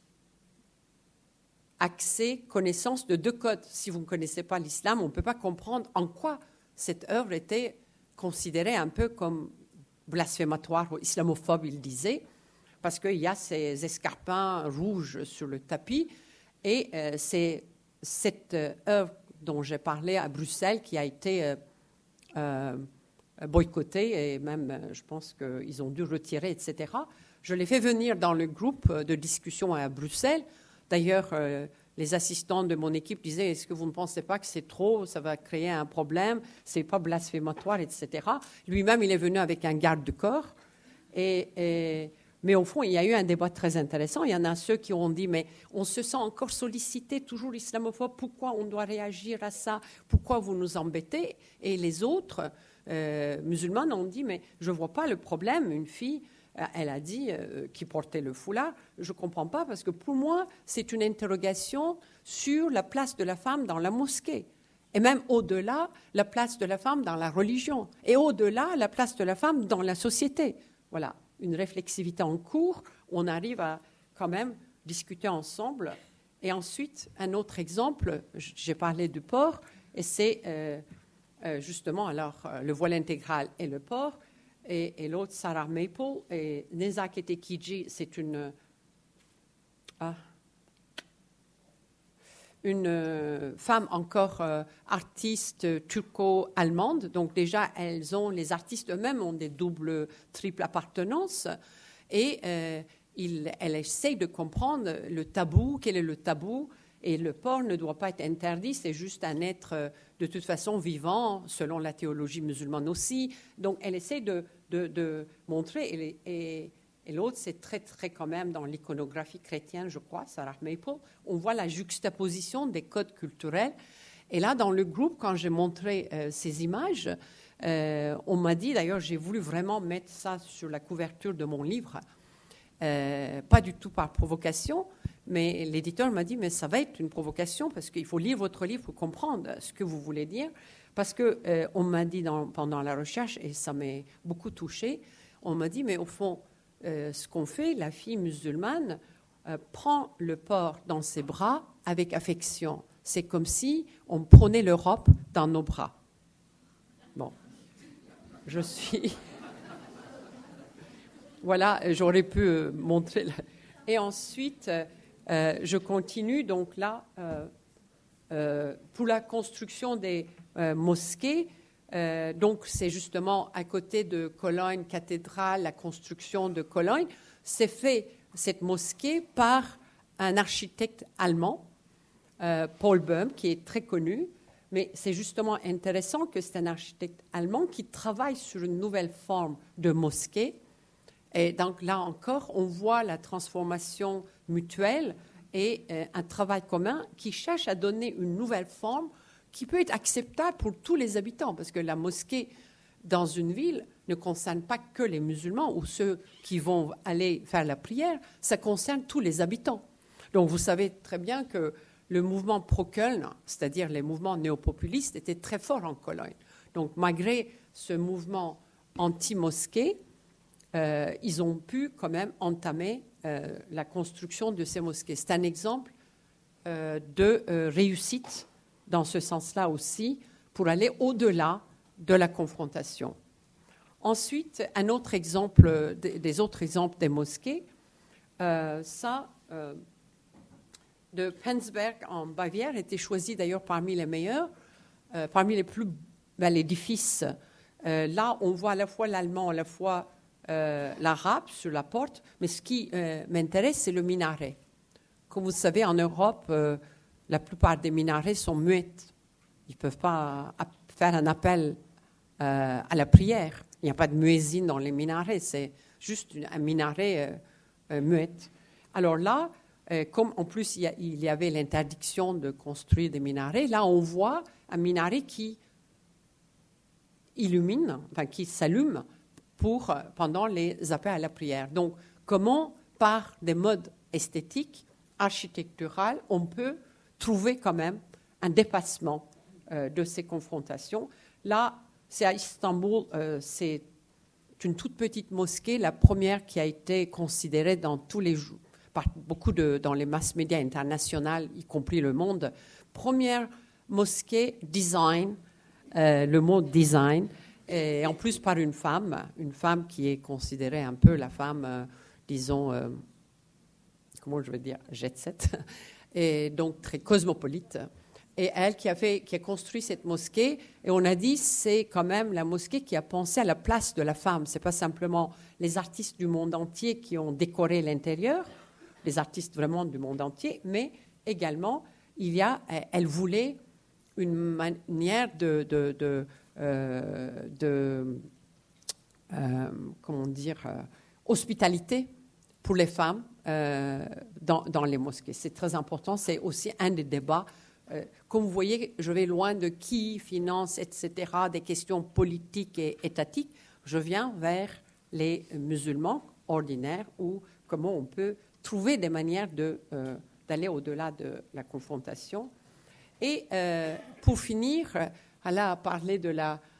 accès, connaissance de deux codes. Si vous ne connaissez pas l'islam, on ne peut pas comprendre en quoi cette œuvre était considérée un peu comme blasphématoire ou islamophobe, il disait, parce qu'il y a ces escarpins rouges sur le tapis, et euh, c'est cette euh, œuvre dont j'ai parlé à Bruxelles qui a été euh, euh, boycottée, et même, euh, je pense qu'ils ont dû retirer, et cetera. Je l'ai fait venir dans le groupe de discussion à Bruxelles. D'ailleurs, euh, les assistants de mon équipe disaient « Est-ce que vous ne pensez pas que c'est trop, ça va créer un problème, c'est pas blasphématoire, et cetera » Lui-même, il est venu avec un garde-corps. Et, et, mais au fond, il y a eu un débat très intéressant. Il y en a ceux qui ont dit « Mais on se sent encore sollicité, toujours islamophobe, pourquoi on doit réagir à ça? Pourquoi vous nous embêtez ?» Et les autres euh, musulmans ont dit « Mais je ne vois pas le problème, une fille... » Elle a dit, euh, qui portait le foulard, je ne comprends pas, parce que pour moi, c'est une interrogation sur la place de la femme dans la mosquée. Et même au-delà, la place de la femme dans la religion. Et au-delà, la place de la femme dans la société. Voilà. une réflexivité en cours, on arrive à quand même discuter ensemble. Et ensuite, un autre exemple, j'ai parlé du port, et c'est euh, euh, justement alors euh, le voile intégral et le port, et, et l'autre Sarah Maple, et Nezakete Kiji, c'est une... Ah, une euh, femme encore euh, artiste turco-allemande. Donc déjà, elles ont, les artistes eux-mêmes ont des doubles, triples appartenances. Et euh, il, elle essaie de comprendre le tabou, quel est le tabou. Et le porc ne doit pas être interdit, c'est juste un être euh, de toute façon vivant, selon la théologie musulmane aussi. Donc elle essaie de, de, de montrer... Et, et, Et l'autre, c'est très, très quand même dans l'iconographie chrétienne, je crois, Sarah Maple. On voit la juxtaposition des codes culturels. Et là, dans le groupe, quand j'ai montré euh, ces images, euh, on m'a dit, d'ailleurs, j'ai voulu vraiment mettre ça sur la couverture de mon livre, euh, pas du tout par provocation, mais l'éditeur m'a dit, mais ça va être une provocation parce qu'il faut lire votre livre pour comprendre ce que vous voulez dire. Parce qu'on euh, m'a dit dans, pendant la recherche, et ça m'a beaucoup touchée, on m'a dit, mais au fond, Euh, ce qu'on fait, la fille musulmane euh, prend le porc dans ses bras avec affection. C'est comme si on prenait l'Europe dans nos bras. Bon, je suis... Voilà, j'aurais pu euh, montrer... La... Et ensuite, euh, je continue, donc là, euh, euh, pour la construction des euh, mosquées. Euh, donc, c'est justement à côté de Cologne, cathédrale, la construction de Cologne. C'est fait, cette mosquée, par un architecte allemand, euh, Paul Böhm, qui est très connu. Mais c'est justement intéressant que c'est un architecte allemand qui travaille sur une nouvelle forme de mosquée. Et donc, là encore, on voit la transformation mutuelle et euh, un travail commun qui cherche à donner une nouvelle forme qui peut être acceptable pour tous les habitants, parce que la mosquée dans une ville ne concerne pas que les musulmans ou ceux qui vont aller faire la prière, ça concerne tous les habitants. Donc vous savez très bien que le mouvement pro-Köln, c'est-à-dire les mouvements néopopulistes, était très fort en Cologne. Donc malgré ce mouvement anti-mosquée, euh, ils ont pu quand même entamer euh, la construction de ces mosquées. C'est un exemple euh, de euh, réussite dans ce sens-là aussi, pour aller au-delà de la confrontation. Ensuite, un autre exemple, des autres exemples des mosquées, euh, ça, euh, de Penzberg en Bavière, était choisi d'ailleurs parmi les meilleurs, euh, parmi les plus bels édifices. Euh, là, on voit à la fois l'allemand, à la fois euh, l'arabe sur la porte, mais ce qui euh, m'intéresse, c'est le minaret. Comme vous savez, en Europe, euh, la plupart des minarets sont muettes. Ils ne peuvent pas faire un appel euh, à la prière. Il n'y a pas de muezzin dans les minarets, c'est juste un minaret euh, euh, muette. Alors là, euh, comme en plus il y, a, il y avait l'interdiction de construire des minarets, là on voit un minaret qui illumine, enfin qui s'allume pour, pendant les appels à la prière. Donc comment, par des modes esthétiques, architecturaux, on peut trouver quand même un dépassement euh, de ces confrontations. Là, c'est à Istanbul, euh, c'est une toute petite mosquée, la première qui a été considérée dans tous les jours, par beaucoup de, dans les mass médias internationaux, y compris Le Monde. Première mosquée design, euh, le mot design, et en plus par une femme, une femme qui est considérée un peu la femme, euh, disons, euh, comment je veux dire, jet set, et donc très cosmopolite. Et elle qui a, fait, qui a construit cette mosquée, et on a dit c'est quand même la mosquée qui a pensé à la place de la femme. Ce n'est pas simplement les artistes du monde entier qui ont décoré l'intérieur, les artistes vraiment du monde entier, mais également, il y a, elle voulait une manière de, de, de, euh, de euh, comment dire, euh, hospitalité pour les femmes euh, dans, dans les mosquées. C'est très important, c'est aussi un des débats. Euh, comme vous voyez, je vais loin de qui finance, et cetera, des questions politiques et étatiques. Je viens vers les musulmans ordinaires ou comment on peut trouver des manières de, euh, d'aller au-delà de la confrontation. Et euh, pour finir, elle a parlé de la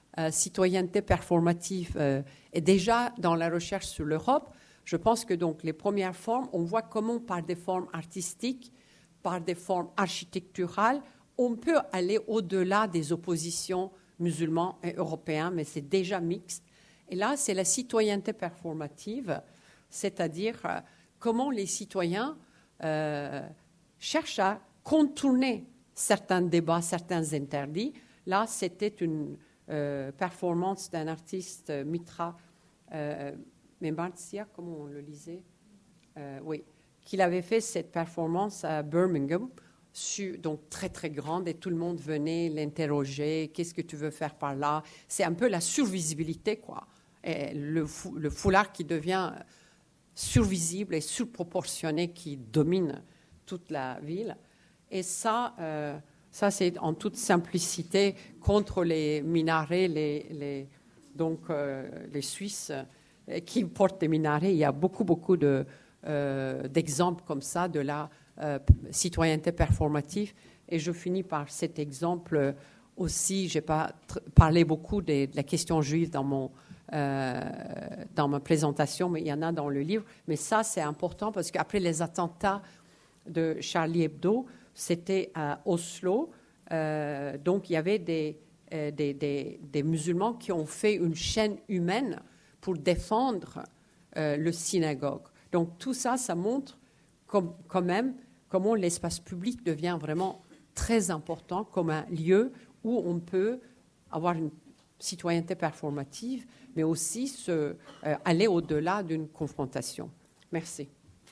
euh, citoyenneté performative euh, est déjà dans la recherche sur l'Europe. Je pense que donc les premières formes, on voit comment par des formes artistiques, par des formes architecturales, on peut aller au-delà des oppositions musulmans et européens, mais c'est déjà mixte. Et là, c'est la citoyenneté performative, c'est-à-dire euh, comment les citoyens euh, cherchent à contourner certains débats, certains interdits. Là, c'était une euh, performance d'un artiste, euh, Mitra euh, Membantia, comment on le lisait euh, Oui, qu'il avait fait cette performance à Birmingham, sur, donc très très grande, et tout le monde venait l'interroger. Qu'est-ce que tu veux faire par là? C'est un peu la survisibilité, quoi. Et le, fou, le foulard qui devient survisible et surproportionné, qui domine toute la ville. Et ça, euh, ça c'est en toute simplicité contre les minarets, les, les, donc euh, les Suisses euh, qui portent des minarets. Il y a beaucoup, beaucoup de, euh, d'exemples comme ça de la euh, citoyenneté performative. Et je finis par cet exemple aussi. Je n'ai pas tr- parlé beaucoup de, de la question juive dans mon Euh, dans ma présentation, mais il y en a dans le livre. Mais ça, c'est important parce qu'après les attentats de Charlie Hebdo, c'était à Oslo. Euh, donc, il y avait des, euh, des, des, des musulmans qui ont fait une chaîne humaine pour défendre euh, le synagogue. Donc, tout ça, ça montre comme, quand même comment l'espace public devient vraiment très important comme un lieu où on peut avoir une citoyenneté performative, mais aussi se, euh, aller au-delà d'une confrontation. Merci.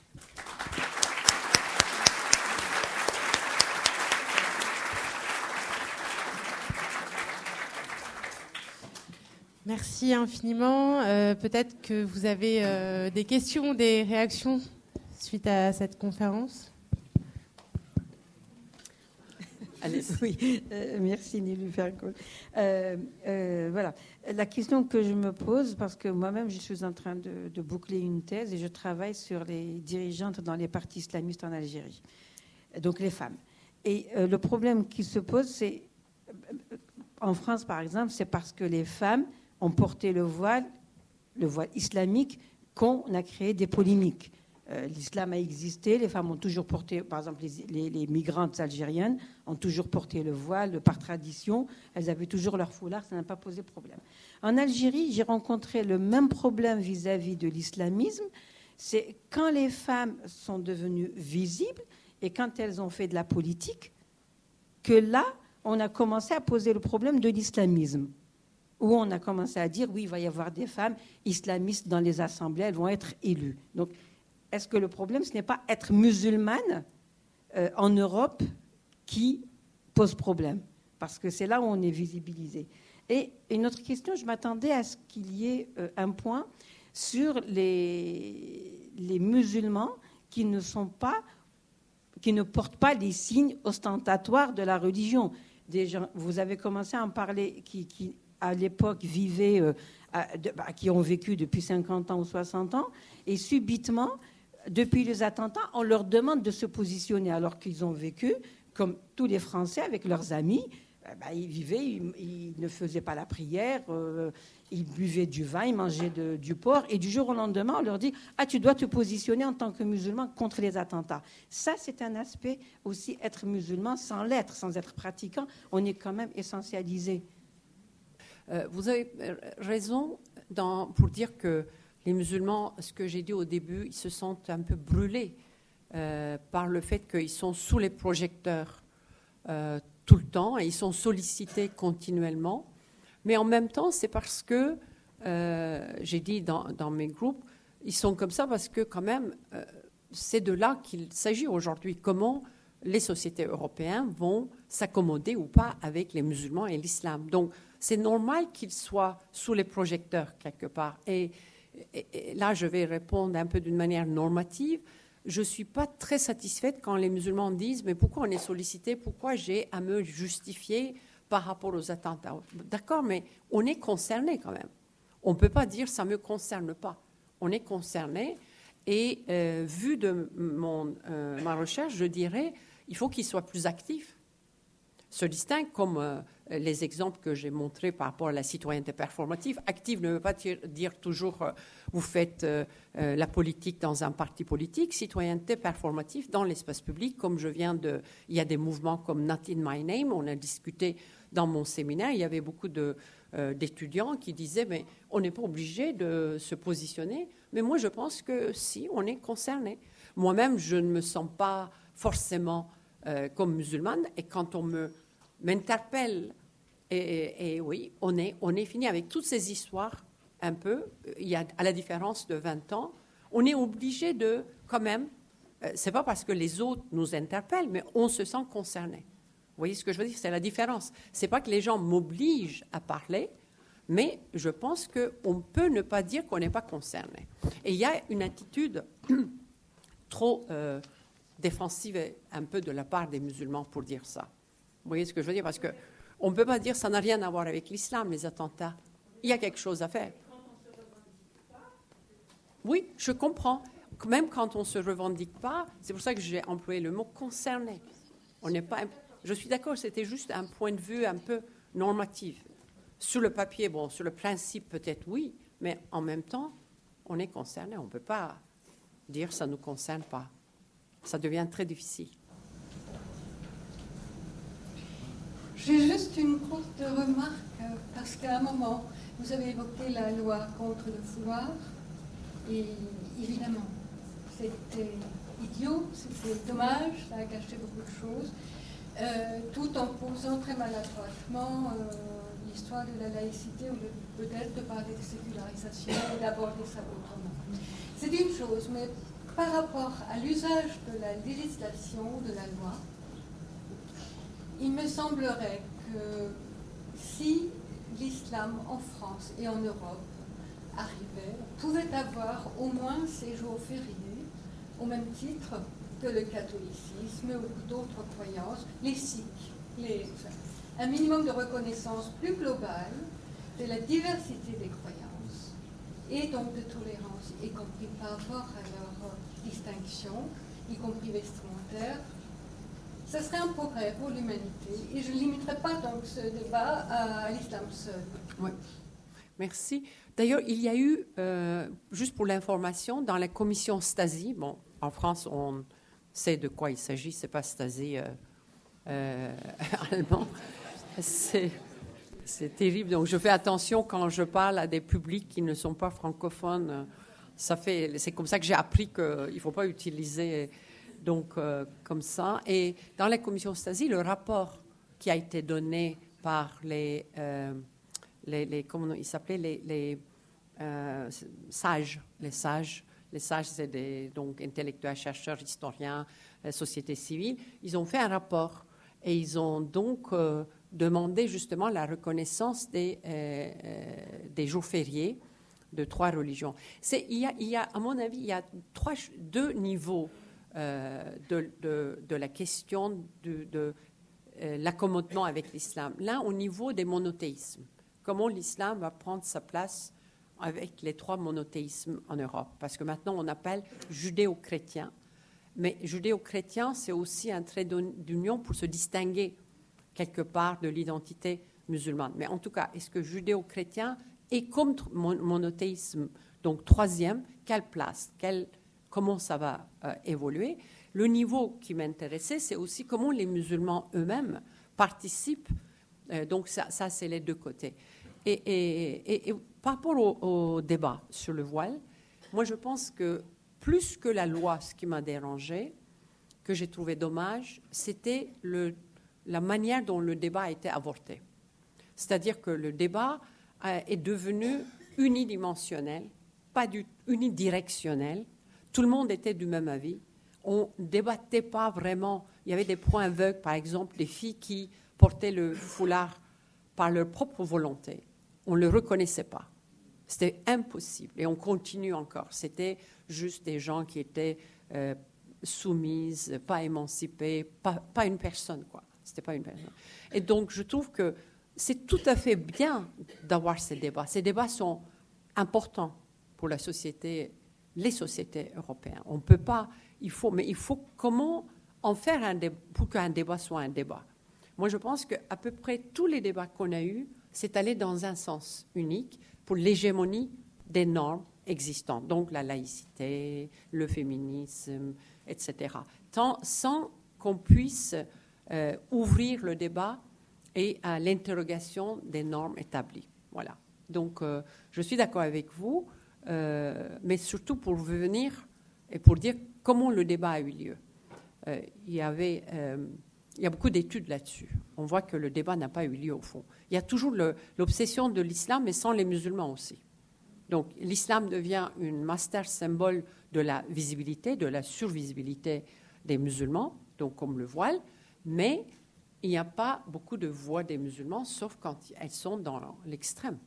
Merci infiniment. Euh, peut-être que vous avez euh, des questions, des réactions suite à cette conférence. Allez, oui, euh, merci Niloufer. Euh, euh, voilà, la question que je me pose, parce que moi-même je suis en train de, de boucler une thèse et je travaille sur les dirigeantes dans les partis islamistes en Algérie, donc les femmes. Et euh, le problème qui se pose, c'est, en France par exemple, c'est parce que les femmes ont porté le voile, le voile islamique, qu'on a créé des polémiques. Euh, l'islam a existé, les femmes ont toujours porté, par exemple les, les, les migrantes algériennes ont toujours porté le voile par tradition, elles avaient toujours leur foulard, ça n'a pas posé problème. En Algérie, j'ai rencontré le même problème vis-à-vis de l'islamisme, c'est quand les femmes sont devenues visibles et quand elles ont fait de la politique, que là, on a commencé à poser le problème de l'islamisme, où on a commencé à dire, oui, il va y avoir des femmes islamistes dans les assemblées, elles vont être élues. Donc, est-ce que le problème, ce n'est pas être musulmane euh, en Europe qui pose problème? Parce que c'est là où on est visibilisé. Et une autre question, je m'attendais à ce qu'il y ait euh, un point sur les, les musulmans qui ne sont pas, qui ne portent pas les signes ostentatoires de la religion. Des gens, vous avez commencé à en parler, qui, qui à l'époque vivaient, euh, à, de, bah, qui ont vécu depuis cinquante ans ou soixante ans, et subitement, depuis les attentats, on leur demande de se positionner alors qu'ils ont vécu, comme tous les Français, avec leurs amis. Euh, bah, ils vivaient, ils, ils ne faisaient pas la prière, euh, ils buvaient du vin, ils mangeaient de, du porc. Et du jour au lendemain, on leur dit « Ah, tu dois te positionner en tant que musulman contre les attentats. » Ça, c'est un aspect aussi, être musulman sans l'être, sans être pratiquant. On est quand même essentialisé. Euh, vous avez raison dans, pour dire que les musulmans, ce que j'ai dit au début, ils se sentent un peu brûlés euh, par le fait qu'ils sont sous les projecteurs euh, tout le temps et ils sont sollicités continuellement. Mais en même temps, c'est parce que, euh, j'ai dit dans, dans mes groupes, ils sont comme ça parce que quand même, euh, c'est de là qu'il s'agit aujourd'hui. Comment les sociétés européennes vont s'accommoder ou pas avec les musulmans et l'islam. Donc, c'est normal qu'ils soient sous les projecteurs quelque part. Et Et là, je vais répondre un peu d'une manière normative. Je ne suis pas très satisfaite quand les musulmans disent « Mais pourquoi on est sollicité? Pourquoi j'ai à me justifier par rapport aux attentats ?» D'accord, mais on est concerné quand même. On ne peut pas dire « ça ne me concerne pas ». On est concerné. Et euh, vu de mon, euh, ma recherche, je dirais il faut qu'ils soient plus actifs, se distinguent comme euh, les exemples que j'ai montrés par rapport à la citoyenneté performative. Active ne veut pas dire, dire toujours euh, vous faites euh, euh, la politique dans un parti politique. Citoyenneté performative dans l'espace public, comme je viens de... Il y a des mouvements comme Not in My Name. On a discuté dans mon séminaire. Il y avait beaucoup de, euh, d'étudiants qui disaient mais on n'est pas obligé de se positionner. Mais moi, je pense que si, on est concerné. Moi-même, je ne me sens pas forcément euh, comme musulmane. Et quand on me... m'interpelle, et, et, et oui, on est, on est fini avec toutes ces histoires, un peu, il y a, à la différence de vingt ans, on est obligé de, quand même, euh, c'est pas parce que les autres nous interpellent, mais on se sent concerné. Vous voyez ce que je veux dire? C'est la différence. C'est pas que les gens m'obligent à parler, mais je pense qu'on peut ne pas dire qu'on n'est pas concerné. Et il y a une attitude trop euh, défensive, un peu de la part des musulmans pour dire ça. Vous voyez ce que je veux dire? Parce qu'on ne peut pas dire que ça n'a rien à voir avec l'islam, les attentats. Il y a quelque chose à faire. Oui, je comprends. Même quand on ne se revendique pas, c'est pour ça que j'ai employé le mot concerné. On n'est pas... Je suis d'accord, c'était juste un point de vue un peu normatif. Sur le papier, bon, sur le principe peut-être oui, mais en même temps, on est concerné. On ne peut pas dire que ça ne nous concerne pas. Ça devient très difficile. J'ai juste une courte remarque, parce qu'à un moment, vous avez évoqué la loi contre le foulard, et évidemment, c'était idiot, c'était dommage, ça a gâché beaucoup de choses, euh, tout en posant très maladroitement euh, l'histoire de la laïcité, ou de, peut-être de parler de sécularisation et d'aborder ça autrement. C'est une chose, mais par rapport à l'usage de la législation, de la loi, il me semblerait que si l'islam en France et en Europe arrivait, pouvait avoir au moins ces jours fériés, au même titre que le catholicisme ou d'autres croyances, les sikhs, les, enfin, un minimum de reconnaissance plus globale de la diversité des croyances et donc de tolérance, y compris par rapport à leurs distinctions, y compris vestimentaires. Ce serait un progrès pour l'humanité et je ne limiterai pas donc ce débat à l'islam seul. Oui, merci. D'ailleurs, il y a eu, euh, juste pour l'information, dans la commission Stasi, bon, en France, on sait de quoi il s'agit, c'est pas Stasi euh, euh, allemand, c'est, c'est terrible. Donc, je fais attention quand je parle à des publics qui ne sont pas francophones. Ça fait, c'est comme ça que j'ai appris qu'il ne faut pas utiliser... Donc, euh, comme ça. Et dans la commission Stasi, le rapport qui a été donné par les, euh, les, les comment ils s'appelaient, les, les euh, sages, les sages, les sages, c'est des donc intellectuels, chercheurs, historiens, la société civile. Ils ont fait un rapport et ils ont donc euh, demandé justement la reconnaissance des, euh, des jours fériés de trois religions. C'est, il y a, il y a, à mon avis, il y a trois, deux niveaux. Euh, de, de, de la question de, de euh, l'accommodement avec l'islam. L'un au niveau des monothéismes. Comment l'islam va prendre sa place avec les trois monothéismes en Europe? Parce que maintenant, on appelle judéo-chrétien. Mais judéo-chrétien, c'est aussi un trait d'union pour se distinguer quelque part de l'identité musulmane. Mais en tout cas, est-ce que judéo-chrétien est contre mon, monothéisme? Donc, troisième, quelle place? Quelle Comment ça va euh, évoluer? Le niveau qui m'intéressait, c'est aussi comment les musulmans eux-mêmes participent. Euh, donc ça, ça, c'est les deux côtés. Et, et, et, et par rapport au, au débat sur le voile, moi, je pense que plus que la loi, ce qui m'a dérangé, que j'ai trouvé dommage, c'était le, la manière dont le débat a été avorté. C'est-à-dire que le débat euh, est devenu unidimensionnel, pas du, unidirectionnel. Tout le monde était du même avis. On ne débattait pas vraiment. Il y avait des points aveugles, par exemple, des filles qui portaient le foulard par leur propre volonté. On ne le reconnaissait pas. C'était impossible. Et on continue encore. C'était juste des gens qui étaient euh, soumises, pas émancipées, pas, pas une personne, quoi. C'était pas une personne. Et donc, je trouve que c'est tout à fait bien d'avoir ces débats. Ces débats sont importants pour la société, les sociétés européennes. On ne peut pas, il faut, mais il faut comment en faire un débat pour qu'un débat soit un débat. Moi, je pense qu'à peu près tous les débats qu'on a eus, c'est allé dans un sens unique pour l'hégémonie des normes existantes, donc la laïcité, le féminisme, et cetera, Tant, sans qu'on puisse euh, ouvrir le débat et à l'interrogation des normes établies. Voilà. Donc, euh, je suis d'accord avec vous, euh, mais surtout pour venir et pour dire comment le débat a eu lieu. Euh, il y avait, euh, il y a beaucoup d'études là-dessus. On voit que le débat n'a pas eu lieu au fond. Il y a toujours le, l'obsession de l'islam, mais sans les musulmans aussi. Donc, l'islam devient une master symbole de la visibilité, de la survisibilité des musulmans, donc comme le voile, mais il n'y a pas beaucoup de voix des musulmans, sauf quand elles sont dans l'extrême.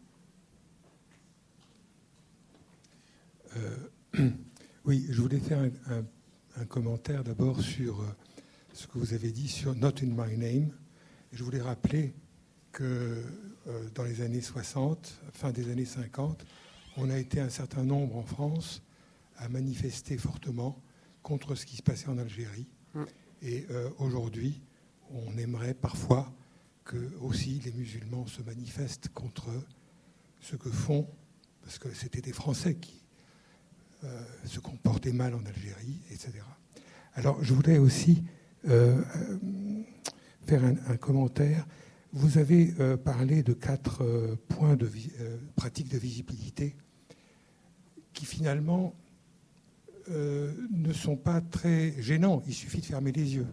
Euh, oui, je voulais faire un, un, un commentaire d'abord sur euh, ce que vous avez dit sur Not in My Name. Et je voulais rappeler que euh, dans les années soixante, fin des années cinquante, on a été un certain nombre en France à manifester fortement contre ce qui se passait en Algérie. Mm. Et euh, aujourd'hui, on aimerait parfois que aussi les musulmans se manifestent contre ce que font, parce que c'était des Français qui euh, se comportaient mal en Algérie, et cetera. Alors, je voudrais aussi euh, faire un, un commentaire. Vous avez euh, parlé de quatre euh, points de vi- euh, pratiques de visibilité qui finalement euh, ne sont pas très gênants. Il suffit de fermer les yeux.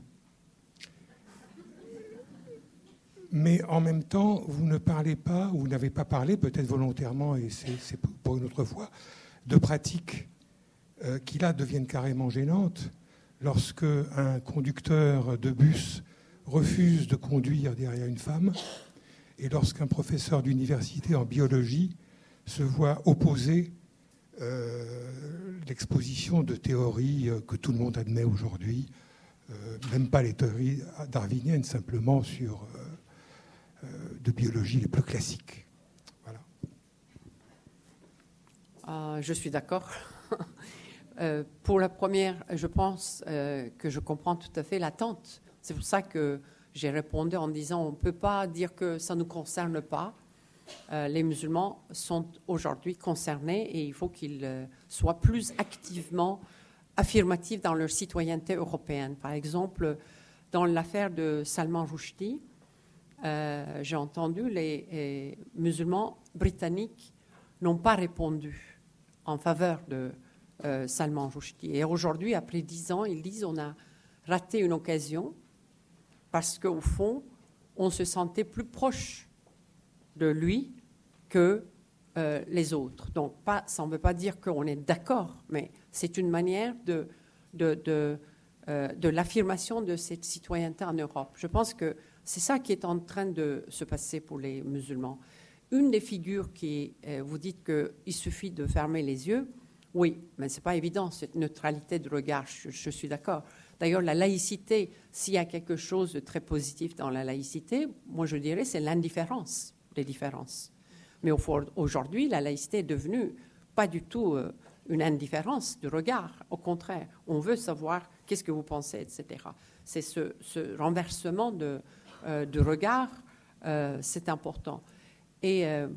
Mais en même temps, vous ne parlez pas, ou vous n'avez pas parlé, peut-être volontairement, et c'est, c'est pour une autre fois, de pratiques euh, qui là deviennent carrément gênantes. Lorsque un conducteur de bus refuse de conduire derrière une femme, et lorsqu'un professeur d'université en biologie se voit opposer euh, l'exposition de théories que tout le monde admet aujourd'hui, euh, même pas les théories darwiniennes, simplement sur euh, euh, de biologie les plus classiques. Voilà. Euh, je suis d'accord. euh, pour la première, je pense euh, que je comprends tout à fait l'attente. C'est pour ça que j'ai répondu en disant on ne peut pas dire que ça ne nous concerne pas. Euh, les musulmans sont aujourd'hui concernés et il faut qu'ils euh, soient plus activement affirmatifs dans leur citoyenneté européenne. Par exemple, dans l'affaire de Salman Rushdie, euh, j'ai entendu les, les musulmans britanniques n'ont pas répondu en faveur de euh, Salman Rushdie. Et aujourd'hui, après dix ans, ils disent on a raté une occasion parce qu'au fond, on se sentait plus proche de lui que euh, les autres. Donc, pas, ça ne veut pas dire qu'on est d'accord, mais c'est une manière de, de, de, euh, de l'affirmation de cette citoyenneté en Europe. Je pense que c'est ça qui est en train de se passer pour les musulmans. Une des figures qui, euh, vous dites qu'il suffit de fermer les yeux, oui, mais ce n'est pas évident, cette neutralité de regard, je, je suis d'accord. D'ailleurs, la laïcité, s'il y a quelque chose de très positif dans la laïcité, moi je dirais c'est l'indifférence des différences. Mais au fond, aujourd'hui, la laïcité est devenue pas du tout euh, une indifférence de regard. Au contraire, on veut savoir qu'est-ce que vous pensez, et cetera. C'est ce, ce renversement de, euh, de regard, euh, c'est important. Et, euh,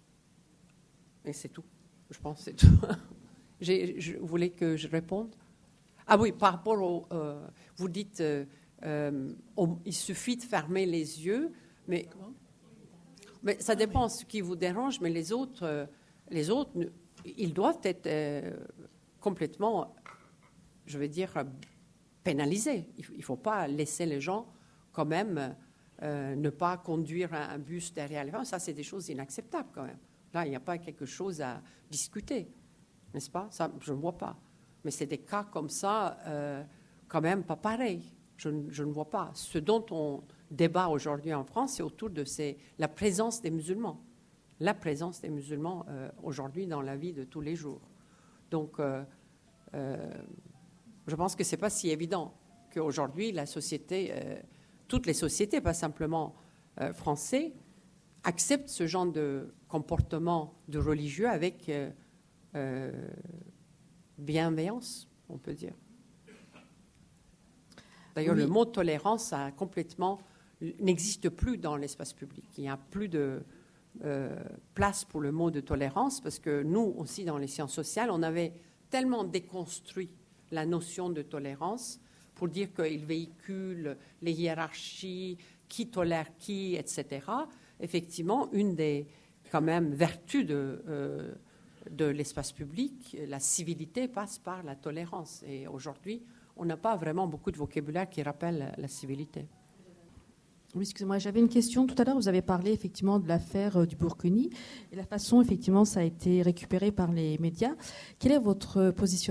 et c'est tout. Je pense que c'est tout. J'ai, je voulais que je réponde. Ah oui, par rapport au... Euh, vous dites, euh, euh, on, il suffit de fermer les yeux, mais... Mais ça dépend de ce qui vous dérange, mais les autres, euh, les autres ils doivent être euh, complètement, je veux dire, pénalisés. Il ne faut pas laisser les gens quand même euh, ne pas conduire un, un bus derrière les femmes. Ça, c'est des choses inacceptables quand même. Là, il n'y a pas quelque chose à discuter, n'est-ce pas? Ça, je ne vois pas. Mais c'est des cas comme ça, euh, quand même pas pareil. Je, je ne vois pas. Ce dont on débat aujourd'hui en France, c'est autour de ces, la présence des musulmans. La présence des musulmans euh, aujourd'hui dans la vie de tous les jours. Donc, euh, euh, je pense que ce n'est pas si évident qu'aujourd'hui, la société, euh, toutes les sociétés, pas simplement euh, français, acceptent ce genre de comportement de religieux avec euh, euh, bienveillance, on peut dire. D'ailleurs, oui. Le mot tolérance a complètement n'existe plus dans l'espace public. Il n'y a plus de euh, place pour le mot de tolérance parce que nous aussi, dans les sciences sociales, on avait tellement déconstruit la notion de tolérance pour dire qu'il véhicule les hiérarchies, qui tolère qui, et cetera. Effectivement, une des quand même vertus de, euh, de l'espace public, la civilité passe par la tolérance. Et aujourd'hui, on n'a pas vraiment beaucoup de vocabulaire qui rappelle la civilité. Oui, excusez-moi, j'avais une question. Tout à l'heure, vous avez parlé effectivement de l'affaire du Burkini et la façon, effectivement, ça a été récupéré par les médias. Quel est votre positionnement ?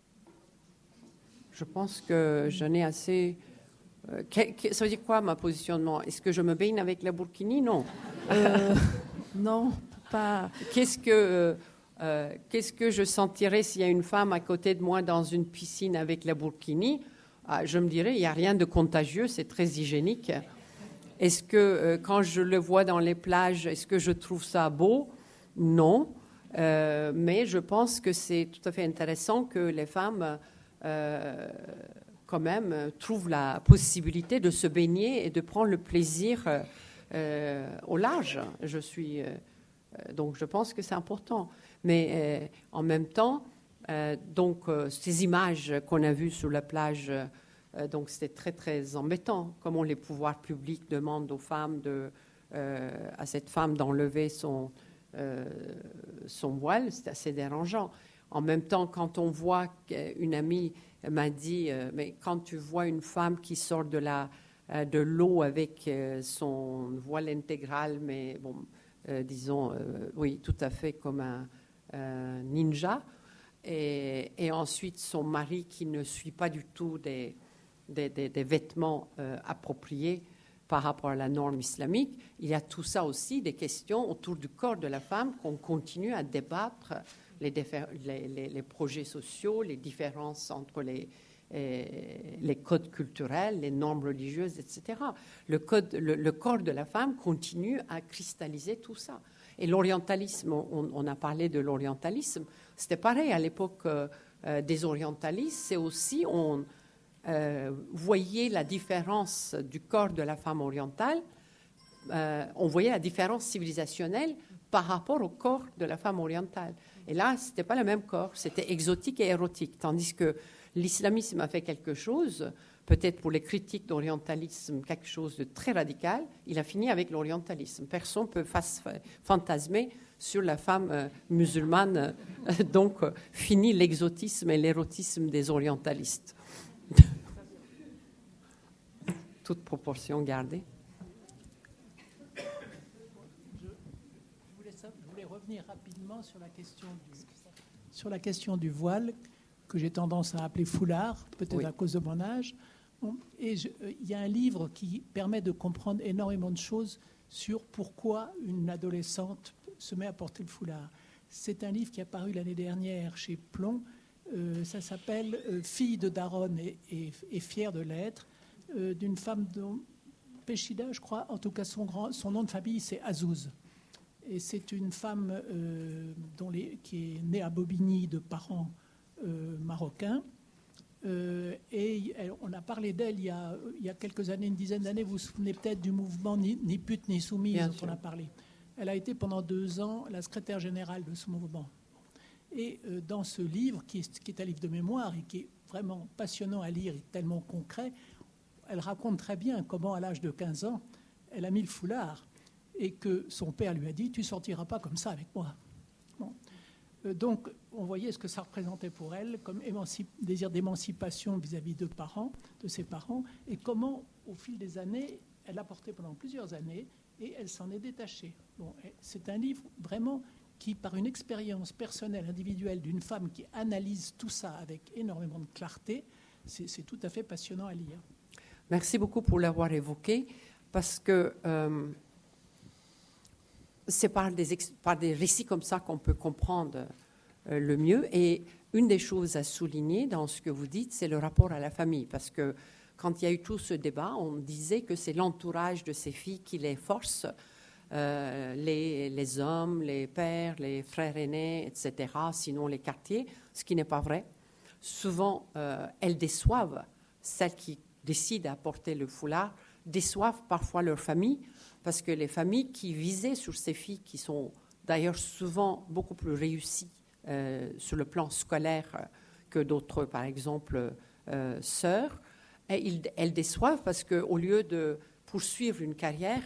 Je pense que j'en ai assez... Euh, que, que, ça veut dire quoi, ma positionnement ? Est-ce que je me baigne avec la Burkini ? Non. Euh, non, pas... Qu'est-ce que, euh, qu'est-ce que je sentirais s'il y a une femme à côté de moi dans une piscine avec la Burkini ? Ah, je me dirais, il n'y a rien de contagieux, c'est très hygiénique. Est-ce que, euh, quand je le vois dans les plages, est-ce que je trouve ça beau ? Non. Euh, mais je pense que c'est tout à fait intéressant que les femmes... Euh, quand même, euh, trouve la possibilité de se baigner et de prendre le plaisir euh, euh, au large. Je suis, euh, donc, je pense que c'est important. Mais euh, en même temps, euh, donc, euh, ces images qu'on a vues sur la plage, euh, donc, c'était très, très embêtant. Comment les pouvoirs publics demandent aux femmes, de, euh, à cette femme d'enlever son, euh, son voile, c'est assez dérangeant. En même temps, quand on voit qu'une amie m'a dit, euh, mais quand tu vois une femme qui sort de, la, euh, de l'eau avec euh, son voile intégral, mais bon, euh, disons, euh, oui, tout à fait comme un euh, ninja, et, et ensuite son mari qui ne suit pas du tout des, des, des, des vêtements euh, appropriés par rapport à la norme islamique, il y a tout ça aussi, des questions autour du corps de la femme qu'on continue à débattre. Les, les, les, les projets sociaux, les différences entre les, eh, les codes culturels, les normes religieuses, et cetera. Le, code, le, le corps de la femme continue à cristalliser tout ça. Et l'orientalisme, on, on a parlé de l'orientalisme, c'était pareil à l'époque euh, des orientalistes, c'est aussi, on euh, voyait la différence du corps de la femme orientale, euh, on voyait la différence civilisationnelle par rapport au corps de la femme orientale. Et là, ce n'était pas le même corps, c'était exotique et érotique. Tandis que l'islamisme a fait quelque chose, peut-être pour les critiques d'orientalisme, quelque chose de très radical, il a fini avec l'orientalisme. Personne ne peut fantasmer sur la femme euh, musulmane, euh, donc euh, fini l'exotisme et l'érotisme des orientalistes. Toute proportion gardée. Revenir rapidement sur la question du, sur la question du voile, que j'ai tendance à appeler foulard, peut-être oui. à cause de mon âge. Bon, et je, euh, il y a un livre qui permet de comprendre énormément de choses sur pourquoi une adolescente se met à porter le foulard. C'est un livre qui est apparu l'année dernière chez Plomb. Euh, ça s'appelle euh, « Fille de Daronne et, et, et fière de l'être euh, », d'une femme dont Péchida, je crois, en tout cas son, grand, son nom de famille, c'est Azouz. Et c'est une femme euh, dont les, qui est née à Bobigny de parents euh, marocains. Euh, et elle, on a parlé d'elle il y a, il y a quelques années, une dizaine d'années. Vous vous souvenez peut-être du mouvement Ni, ni pute ni soumise Bien dont sûr. On a parlé. Elle a été pendant deux ans la secrétaire générale de ce mouvement. Et euh, dans ce livre, qui est, qui est un livre de mémoire et qui est vraiment passionnant à lire et tellement concret, elle raconte très bien comment, à l'âge de quinze ans, elle a mis le foulard. Et que son père lui a dit « tu ne sortiras pas comme ça avec moi ». Bon. Euh, donc, on voyait ce que ça représentait pour elle comme émancip- désir d'émancipation vis-à-vis de, parents, de ses parents, et comment, au fil des années, elle l'a porté pendant plusieurs années, et elle s'en est détachée. Bon, c'est un livre vraiment qui, par une expérience personnelle, individuelle d'une femme qui analyse tout ça avec énormément de clarté, c'est, c'est tout à fait passionnant à lire. Merci beaucoup pour l'avoir évoqué, parce que... Euh C'est par des, par des récits comme ça qu'on peut comprendre euh, le mieux. Et une des choses à souligner dans ce que vous dites, c'est le rapport à la famille. Parce que quand il y a eu tout ce débat, on disait que c'est l'entourage de ces filles qui les force, euh, les, les hommes, les pères, les frères aînés, et cetera, sinon les quartiers, ce qui n'est pas vrai. Souvent, euh, elles déçoivent celles qui décident à porter le foulard déçoivent parfois leurs familles, parce que les familles qui visaient sur ces filles, qui sont d'ailleurs souvent beaucoup plus réussies euh, sur le plan scolaire que d'autres, par exemple, euh, sœurs, et ils, elles déçoivent parce qu'au lieu de poursuivre une carrière,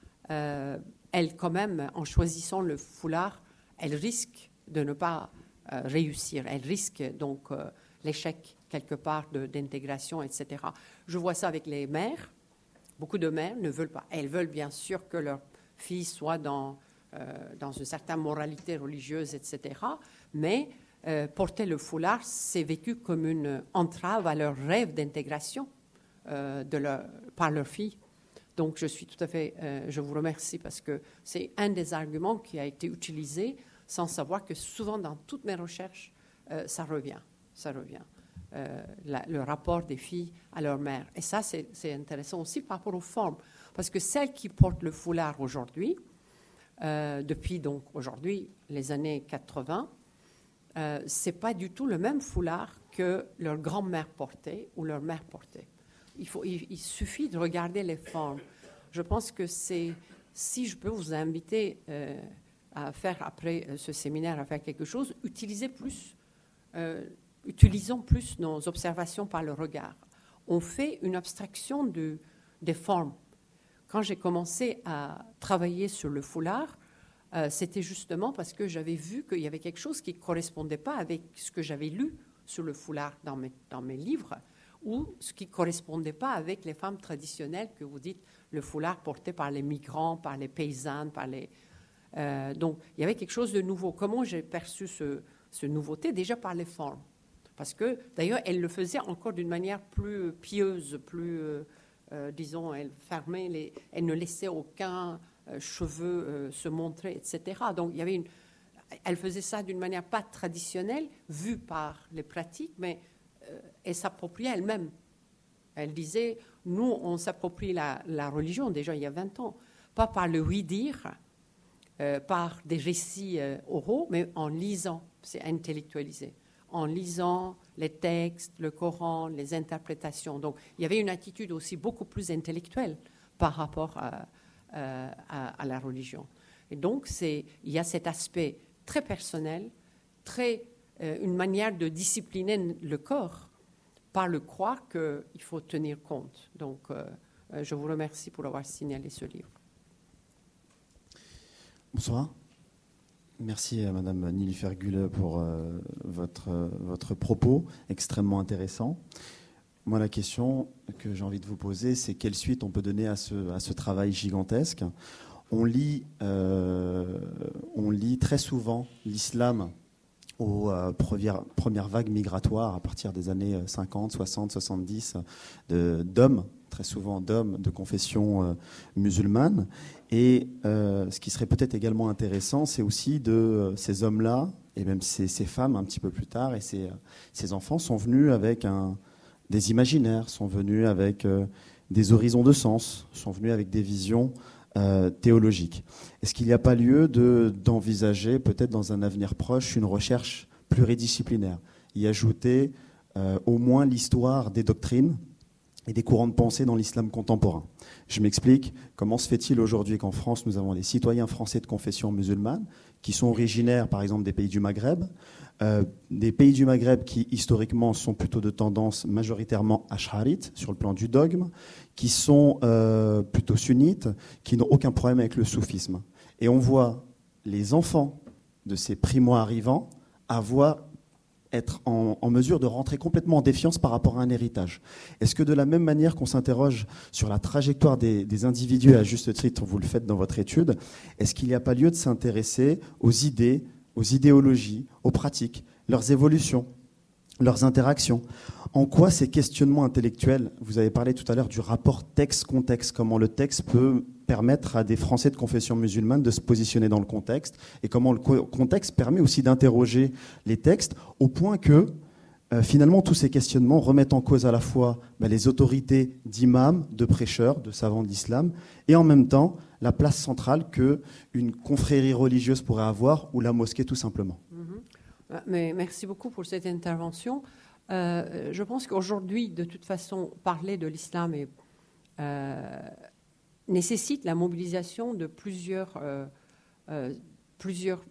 euh, elles, quand même, en choisissant le foulard, elles risquent de ne pas euh, réussir. Elles risquent donc euh, l'échec quelque part de, d'intégration, et cetera. Je vois ça avec les mères. Beaucoup de mères ne veulent pas. Elles veulent bien sûr que leur fille soit dans, euh, dans une certaine moralité religieuse, et cetera. Mais euh, porter le foulard, c'est vécu comme une entrave à leur rêve d'intégration euh, de leur, par leur fille. Donc, je suis tout à fait, euh, je vous remercie parce que c'est un des arguments qui a été utilisé sans savoir que souvent dans toutes mes recherches, euh, ça revient, ça revient. Euh, la, le rapport des filles à leur mère. Et ça, c'est, c'est intéressant aussi par rapport aux formes. Parce que celles qui portent le foulard aujourd'hui, euh, depuis donc aujourd'hui les années quatre-vingts, euh, ce n'est pas du tout le même foulard que leur grand-mère portait ou leur mère portait. Il, faut, il, il suffit de regarder les formes. Je pense que c'est, si je peux vous inviter euh, à faire, après ce séminaire, à faire quelque chose, utilisez plus euh, Utilisons plus nos observations par le regard. On fait une abstraction de, des formes. Quand j'ai commencé à travailler sur le foulard, euh, c'était justement parce que j'avais vu qu'il y avait quelque chose qui ne correspondait pas avec ce que j'avais lu sur le foulard dans mes, dans mes livres, ou ce qui ne correspondait pas avec les femmes traditionnelles que vous dites, le foulard porté par les migrants, par les paysannes, par les... Euh, donc, il y avait quelque chose de nouveau. Comment j'ai perçu ce, ce nouveauté? Déjà par les formes. Parce que, d'ailleurs, elle le faisait encore d'une manière plus pieuse, plus, euh, euh, disons, elle fermait, les, elle ne laissait aucun euh, cheveu euh, se montrer, et cetera. Donc, il y avait une, elle faisait ça d'une manière pas traditionnelle, vue par les pratiques, mais euh, elle s'appropriait elle-même. Elle disait, nous, on s'approprie la, la religion, déjà il y a vingt ans, pas par le oui-dire, euh, par des récits euh, oraux, mais en lisant, c'est intellectualisé. En lisant les textes, le Coran, les interprétations. Donc, il y avait une attitude aussi beaucoup plus intellectuelle par rapport à, à, à la religion. Et donc, c'est, il y a cet aspect très personnel, très, euh, une manière de discipliner le corps par le croire qu'il faut tenir compte. Donc, euh, je vous remercie pour avoir signalé ce livre. Bonsoir. Merci à Madame Nilüfer Gül pour euh, votre, euh, votre propos extrêmement intéressant. Moi, la question que j'ai envie de vous poser, c'est quelle suite on peut donner à ce, à ce travail gigantesque. On lit, euh, on lit très souvent l'islam aux euh, premières, premières vagues migratoires à partir des années cinquante, soixante, soixante-dix de, d'hommes, très souvent d'hommes de confession euh, musulmane. Et euh, ce qui serait peut-être également intéressant, c'est aussi de euh, ces hommes-là, et même ces, ces femmes un petit peu plus tard, et ces, ces enfants sont venus avec un, des imaginaires, sont venus avec euh, des horizons de sens, sont venus avec des visions euh, théologiques. Est-ce qu'il n'y a pas lieu de, d'envisager, peut-être dans un avenir proche, une recherche pluridisciplinaire, y ajouter euh, au moins l'histoire des doctrines et des courants de pensée dans l'islam contemporain? Je m'explique. Comment se fait-il aujourd'hui qu'en France, nous avons des citoyens français de confession musulmane qui sont originaires, par exemple, des pays du Maghreb, euh, des pays du Maghreb qui, historiquement, sont plutôt de tendance majoritairement ash'arite, sur le plan du dogme, qui sont euh, plutôt sunnites, qui n'ont aucun problème avec le soufisme. Et on voit les enfants de ces primo-arrivants avoir... être en, en mesure de rentrer complètement en défiance par rapport à un héritage. Est-ce que de la même manière qu'on s'interroge sur la trajectoire des, des individus, à juste titre, vous le faites dans votre étude, est-ce qu'il n'y a pas lieu de s'intéresser aux idées, aux idéologies, aux pratiques, leurs évolutions, leurs interactions? En quoi ces questionnements intellectuels, vous avez parlé tout à l'heure du rapport texte-contexte, comment le texte peut permettre à des Français de confession musulmane de se positionner dans le contexte, et comment le contexte permet aussi d'interroger les textes, au point que euh, finalement tous ces questionnements remettent en cause à la fois bah, les autorités d'imams, de prêcheurs, de savants de l'islam, et en même temps la place centrale qu'une confrérie religieuse pourrait avoir, ou la mosquée tout simplement. Mm-hmm. Mais merci beaucoup pour cette intervention. Euh, je pense qu'aujourd'hui, de toute façon, parler de l'islam est euh, nécessite la mobilisation de plusieurs, euh, euh, plusieurs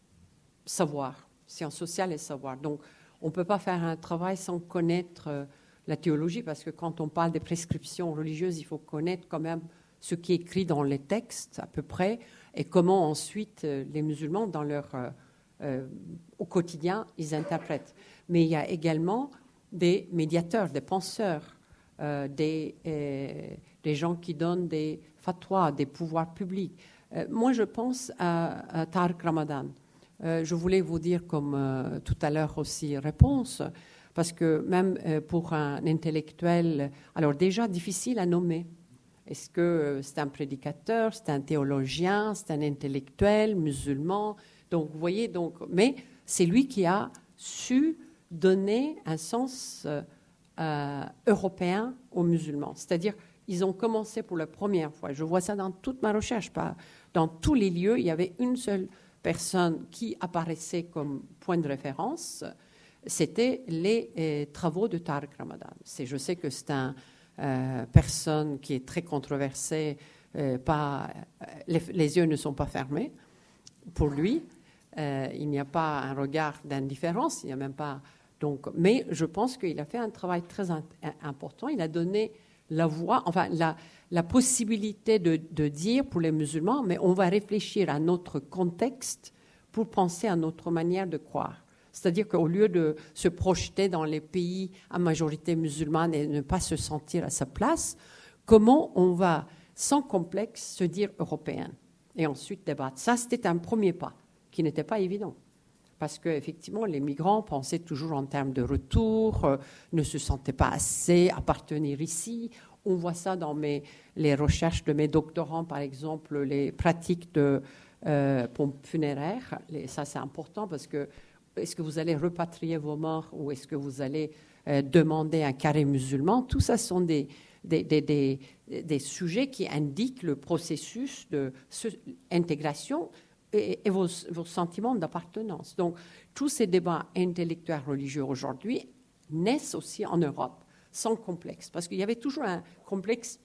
savoirs, sciences sociales et savoirs. Donc, on ne peut pas faire un travail sans connaître euh, la théologie, parce que quand on parle des prescriptions religieuses, il faut connaître quand même ce qui est écrit dans les textes, à peu près, et comment ensuite euh, les musulmans, dans leur, euh, euh, au quotidien, ils interprètent. Mais il y a également des médiateurs, des penseurs, euh, des, euh, des gens qui donnent des fatwas, des pouvoirs publics. Euh, moi, je pense à, à Tariq Ramadan. Euh, je voulais vous dire, comme euh, tout à l'heure aussi, réponse, parce que même euh, pour un intellectuel, alors déjà difficile à nommer. Est-ce que euh, c'est un prédicateur, c'est un théologien, c'est un intellectuel musulman? Donc, vous voyez, donc, mais c'est lui qui a su donner un sens euh, euh, européen aux musulmans. C'est-à-dire, ils ont commencé pour la première fois. Je vois ça dans toute ma recherche. Pas, dans tous les lieux, il y avait une seule personne qui apparaissait comme point de référence. C'était les euh, travaux de Tariq Ramadan. C'est, je sais que c'est une euh, personne qui est très controversée. Euh, pas, les, les yeux ne sont pas fermés pour lui. Euh, il n'y a pas un regard d'indifférence. Il n'y a même pas. Donc, mais je pense qu'il a fait un travail très in, important. Il a donné la voix, enfin la, la possibilité de, de dire pour les musulmans, mais on va réfléchir à notre contexte pour penser à notre manière de croire. C'est-à-dire qu'au lieu de se projeter dans les pays à majorité musulmane et ne pas se sentir à sa place, comment on va, sans complexe, se dire européen et ensuite débattre. Ça, c'était un premier pas qui n'était pas évident. Parce qu'effectivement, les migrants pensaient toujours en termes de retour, euh, ne se sentaient pas assez appartenir ici. On voit ça dans mes, les recherches de mes doctorants, par exemple, les pratiques de euh, pompes funéraires. Les, ça, c'est important parce que est-ce que vous allez repatrier vos morts ou est-ce que vous allez euh, demander un carré musulman? Tout ça sont des, des, des, des, des sujets qui indiquent le processus d'intégration et, et vos, vos sentiments d'appartenance. Donc, tous ces débats intellectuels religieux aujourd'hui naissent aussi en Europe sans complexe, parce qu'il y avait toujours un complexe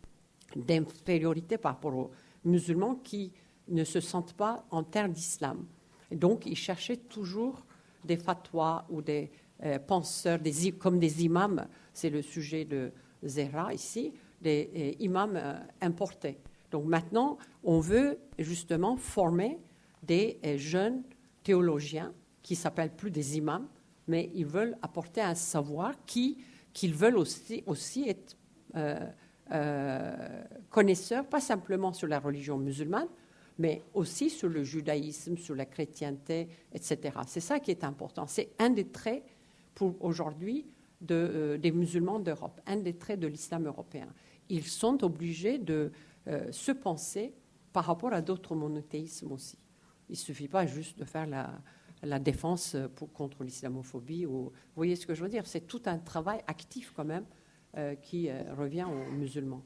d'infériorité par rapport aux musulmans qui ne se sentent pas en terre d'islam. Et donc, ils cherchaient toujours des fatwas ou des euh, penseurs, des, comme des imams, c'est le sujet de Zehra ici, des euh, imams euh, importés. Donc maintenant, on veut justement former des euh, jeunes théologiens qui ne s'appellent plus des imams, mais ils veulent apporter un savoir qui, qu'ils veulent aussi, aussi être euh, euh, connaisseurs, pas simplement sur la religion musulmane, mais aussi sur le judaïsme, sur la chrétienté, et cetera. C'est ça qui est important. C'est un des traits, pour aujourd'hui, de, euh, des musulmans d'Europe, un des traits de l'islam européen. Ils sont obligés de euh, se penser par rapport à d'autres monothéismes aussi. Il ne suffit pas juste de faire la, la défense pour, contre l'islamophobie. Ou, vous voyez ce que je veux dire? C'est tout un travail actif quand même euh, qui euh, revient aux musulmans.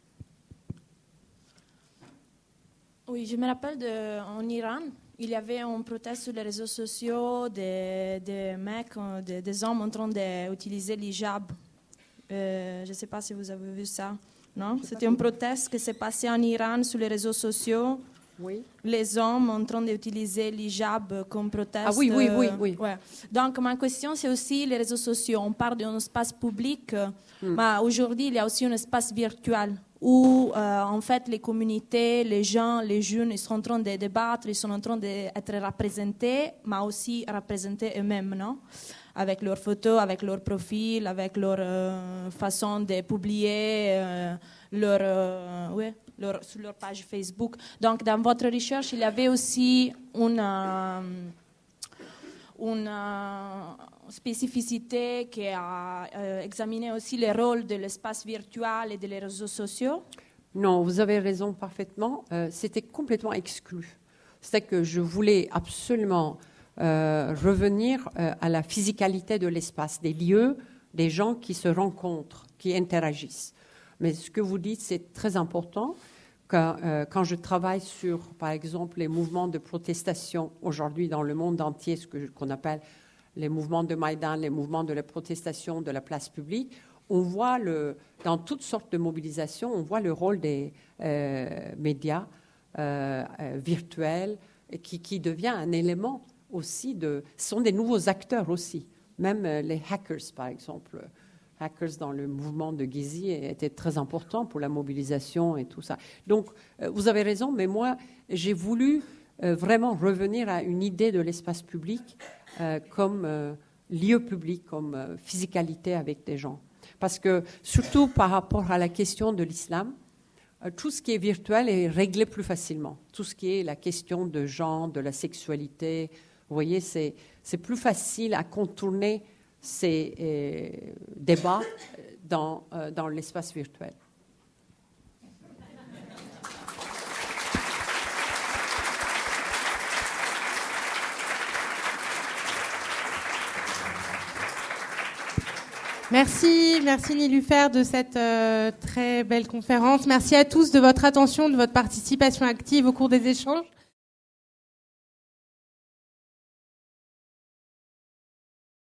Oui, je me rappelle de, en Iran, il y avait un proteste sur les réseaux sociaux des, des mecs, des, des hommes en train d'utiliser l'hijab. Euh, je ne sais pas si vous avez vu ça. Non? C'était un proteste qui s'est passé en Iran sur les réseaux sociaux. Oui. Les hommes en train d'utiliser l'hijab comme proteste. Ah oui, oui, oui. oui. Ouais. Donc, ma question, c'est aussi les réseaux sociaux. On parle d'un espace public, hmm. mais aujourd'hui, il y a aussi un espace virtuel où, euh, en fait, les communautés, les gens, les jeunes, ils sont en train de débattre, ils sont en train d'être représentés, mais aussi représentés eux-mêmes, non? Avec leurs photos, avec leur profil, avec leur euh, façon de publier, euh, leur, euh, ouais, leur, sur leur page Facebook. Donc, dans votre recherche, il y avait aussi une, euh, une euh, spécificité qui a euh, examiné aussi le rôle de l'espace virtuel et des réseaux sociaux. Non, vous avez raison parfaitement. Euh, c'était complètement exclu. C'est que je voulais absolument Euh, revenir euh, à la physicalité de l'espace, des lieux, des gens qui se rencontrent, qui interagissent. Mais ce que vous dites, c'est très important. Quand, euh, quand je travaille sur, par exemple, les mouvements de protestation aujourd'hui dans le monde entier, ce que, qu'on appelle les mouvements de Maïdan, les mouvements de la protestation de la place publique, on voit le, dans toutes sortes de mobilisations, on voit le rôle des euh, médias euh, euh, virtuels qui, qui devient un élément aussi de... Ce sont des nouveaux acteurs aussi. Même euh, les hackers, par exemple. Hackers dans le mouvement de Gezi étaient très importants pour la mobilisation et tout ça. Donc, euh, vous avez raison, mais moi, j'ai voulu euh, vraiment revenir à une idée de l'espace public euh, comme euh, lieu public, comme euh, physicalité avec des gens. Parce que, surtout par rapport à la question de l'islam, euh, tout ce qui est virtuel est réglé plus facilement. Tout ce qui est la question de genre, de la sexualité, vous voyez, c'est, c'est plus facile à contourner ces euh, débats dans, euh, dans l'espace virtuel. Merci, merci Nilufer de cette euh, très belle conférence. Merci à tous de votre attention, de votre participation active au cours des échanges.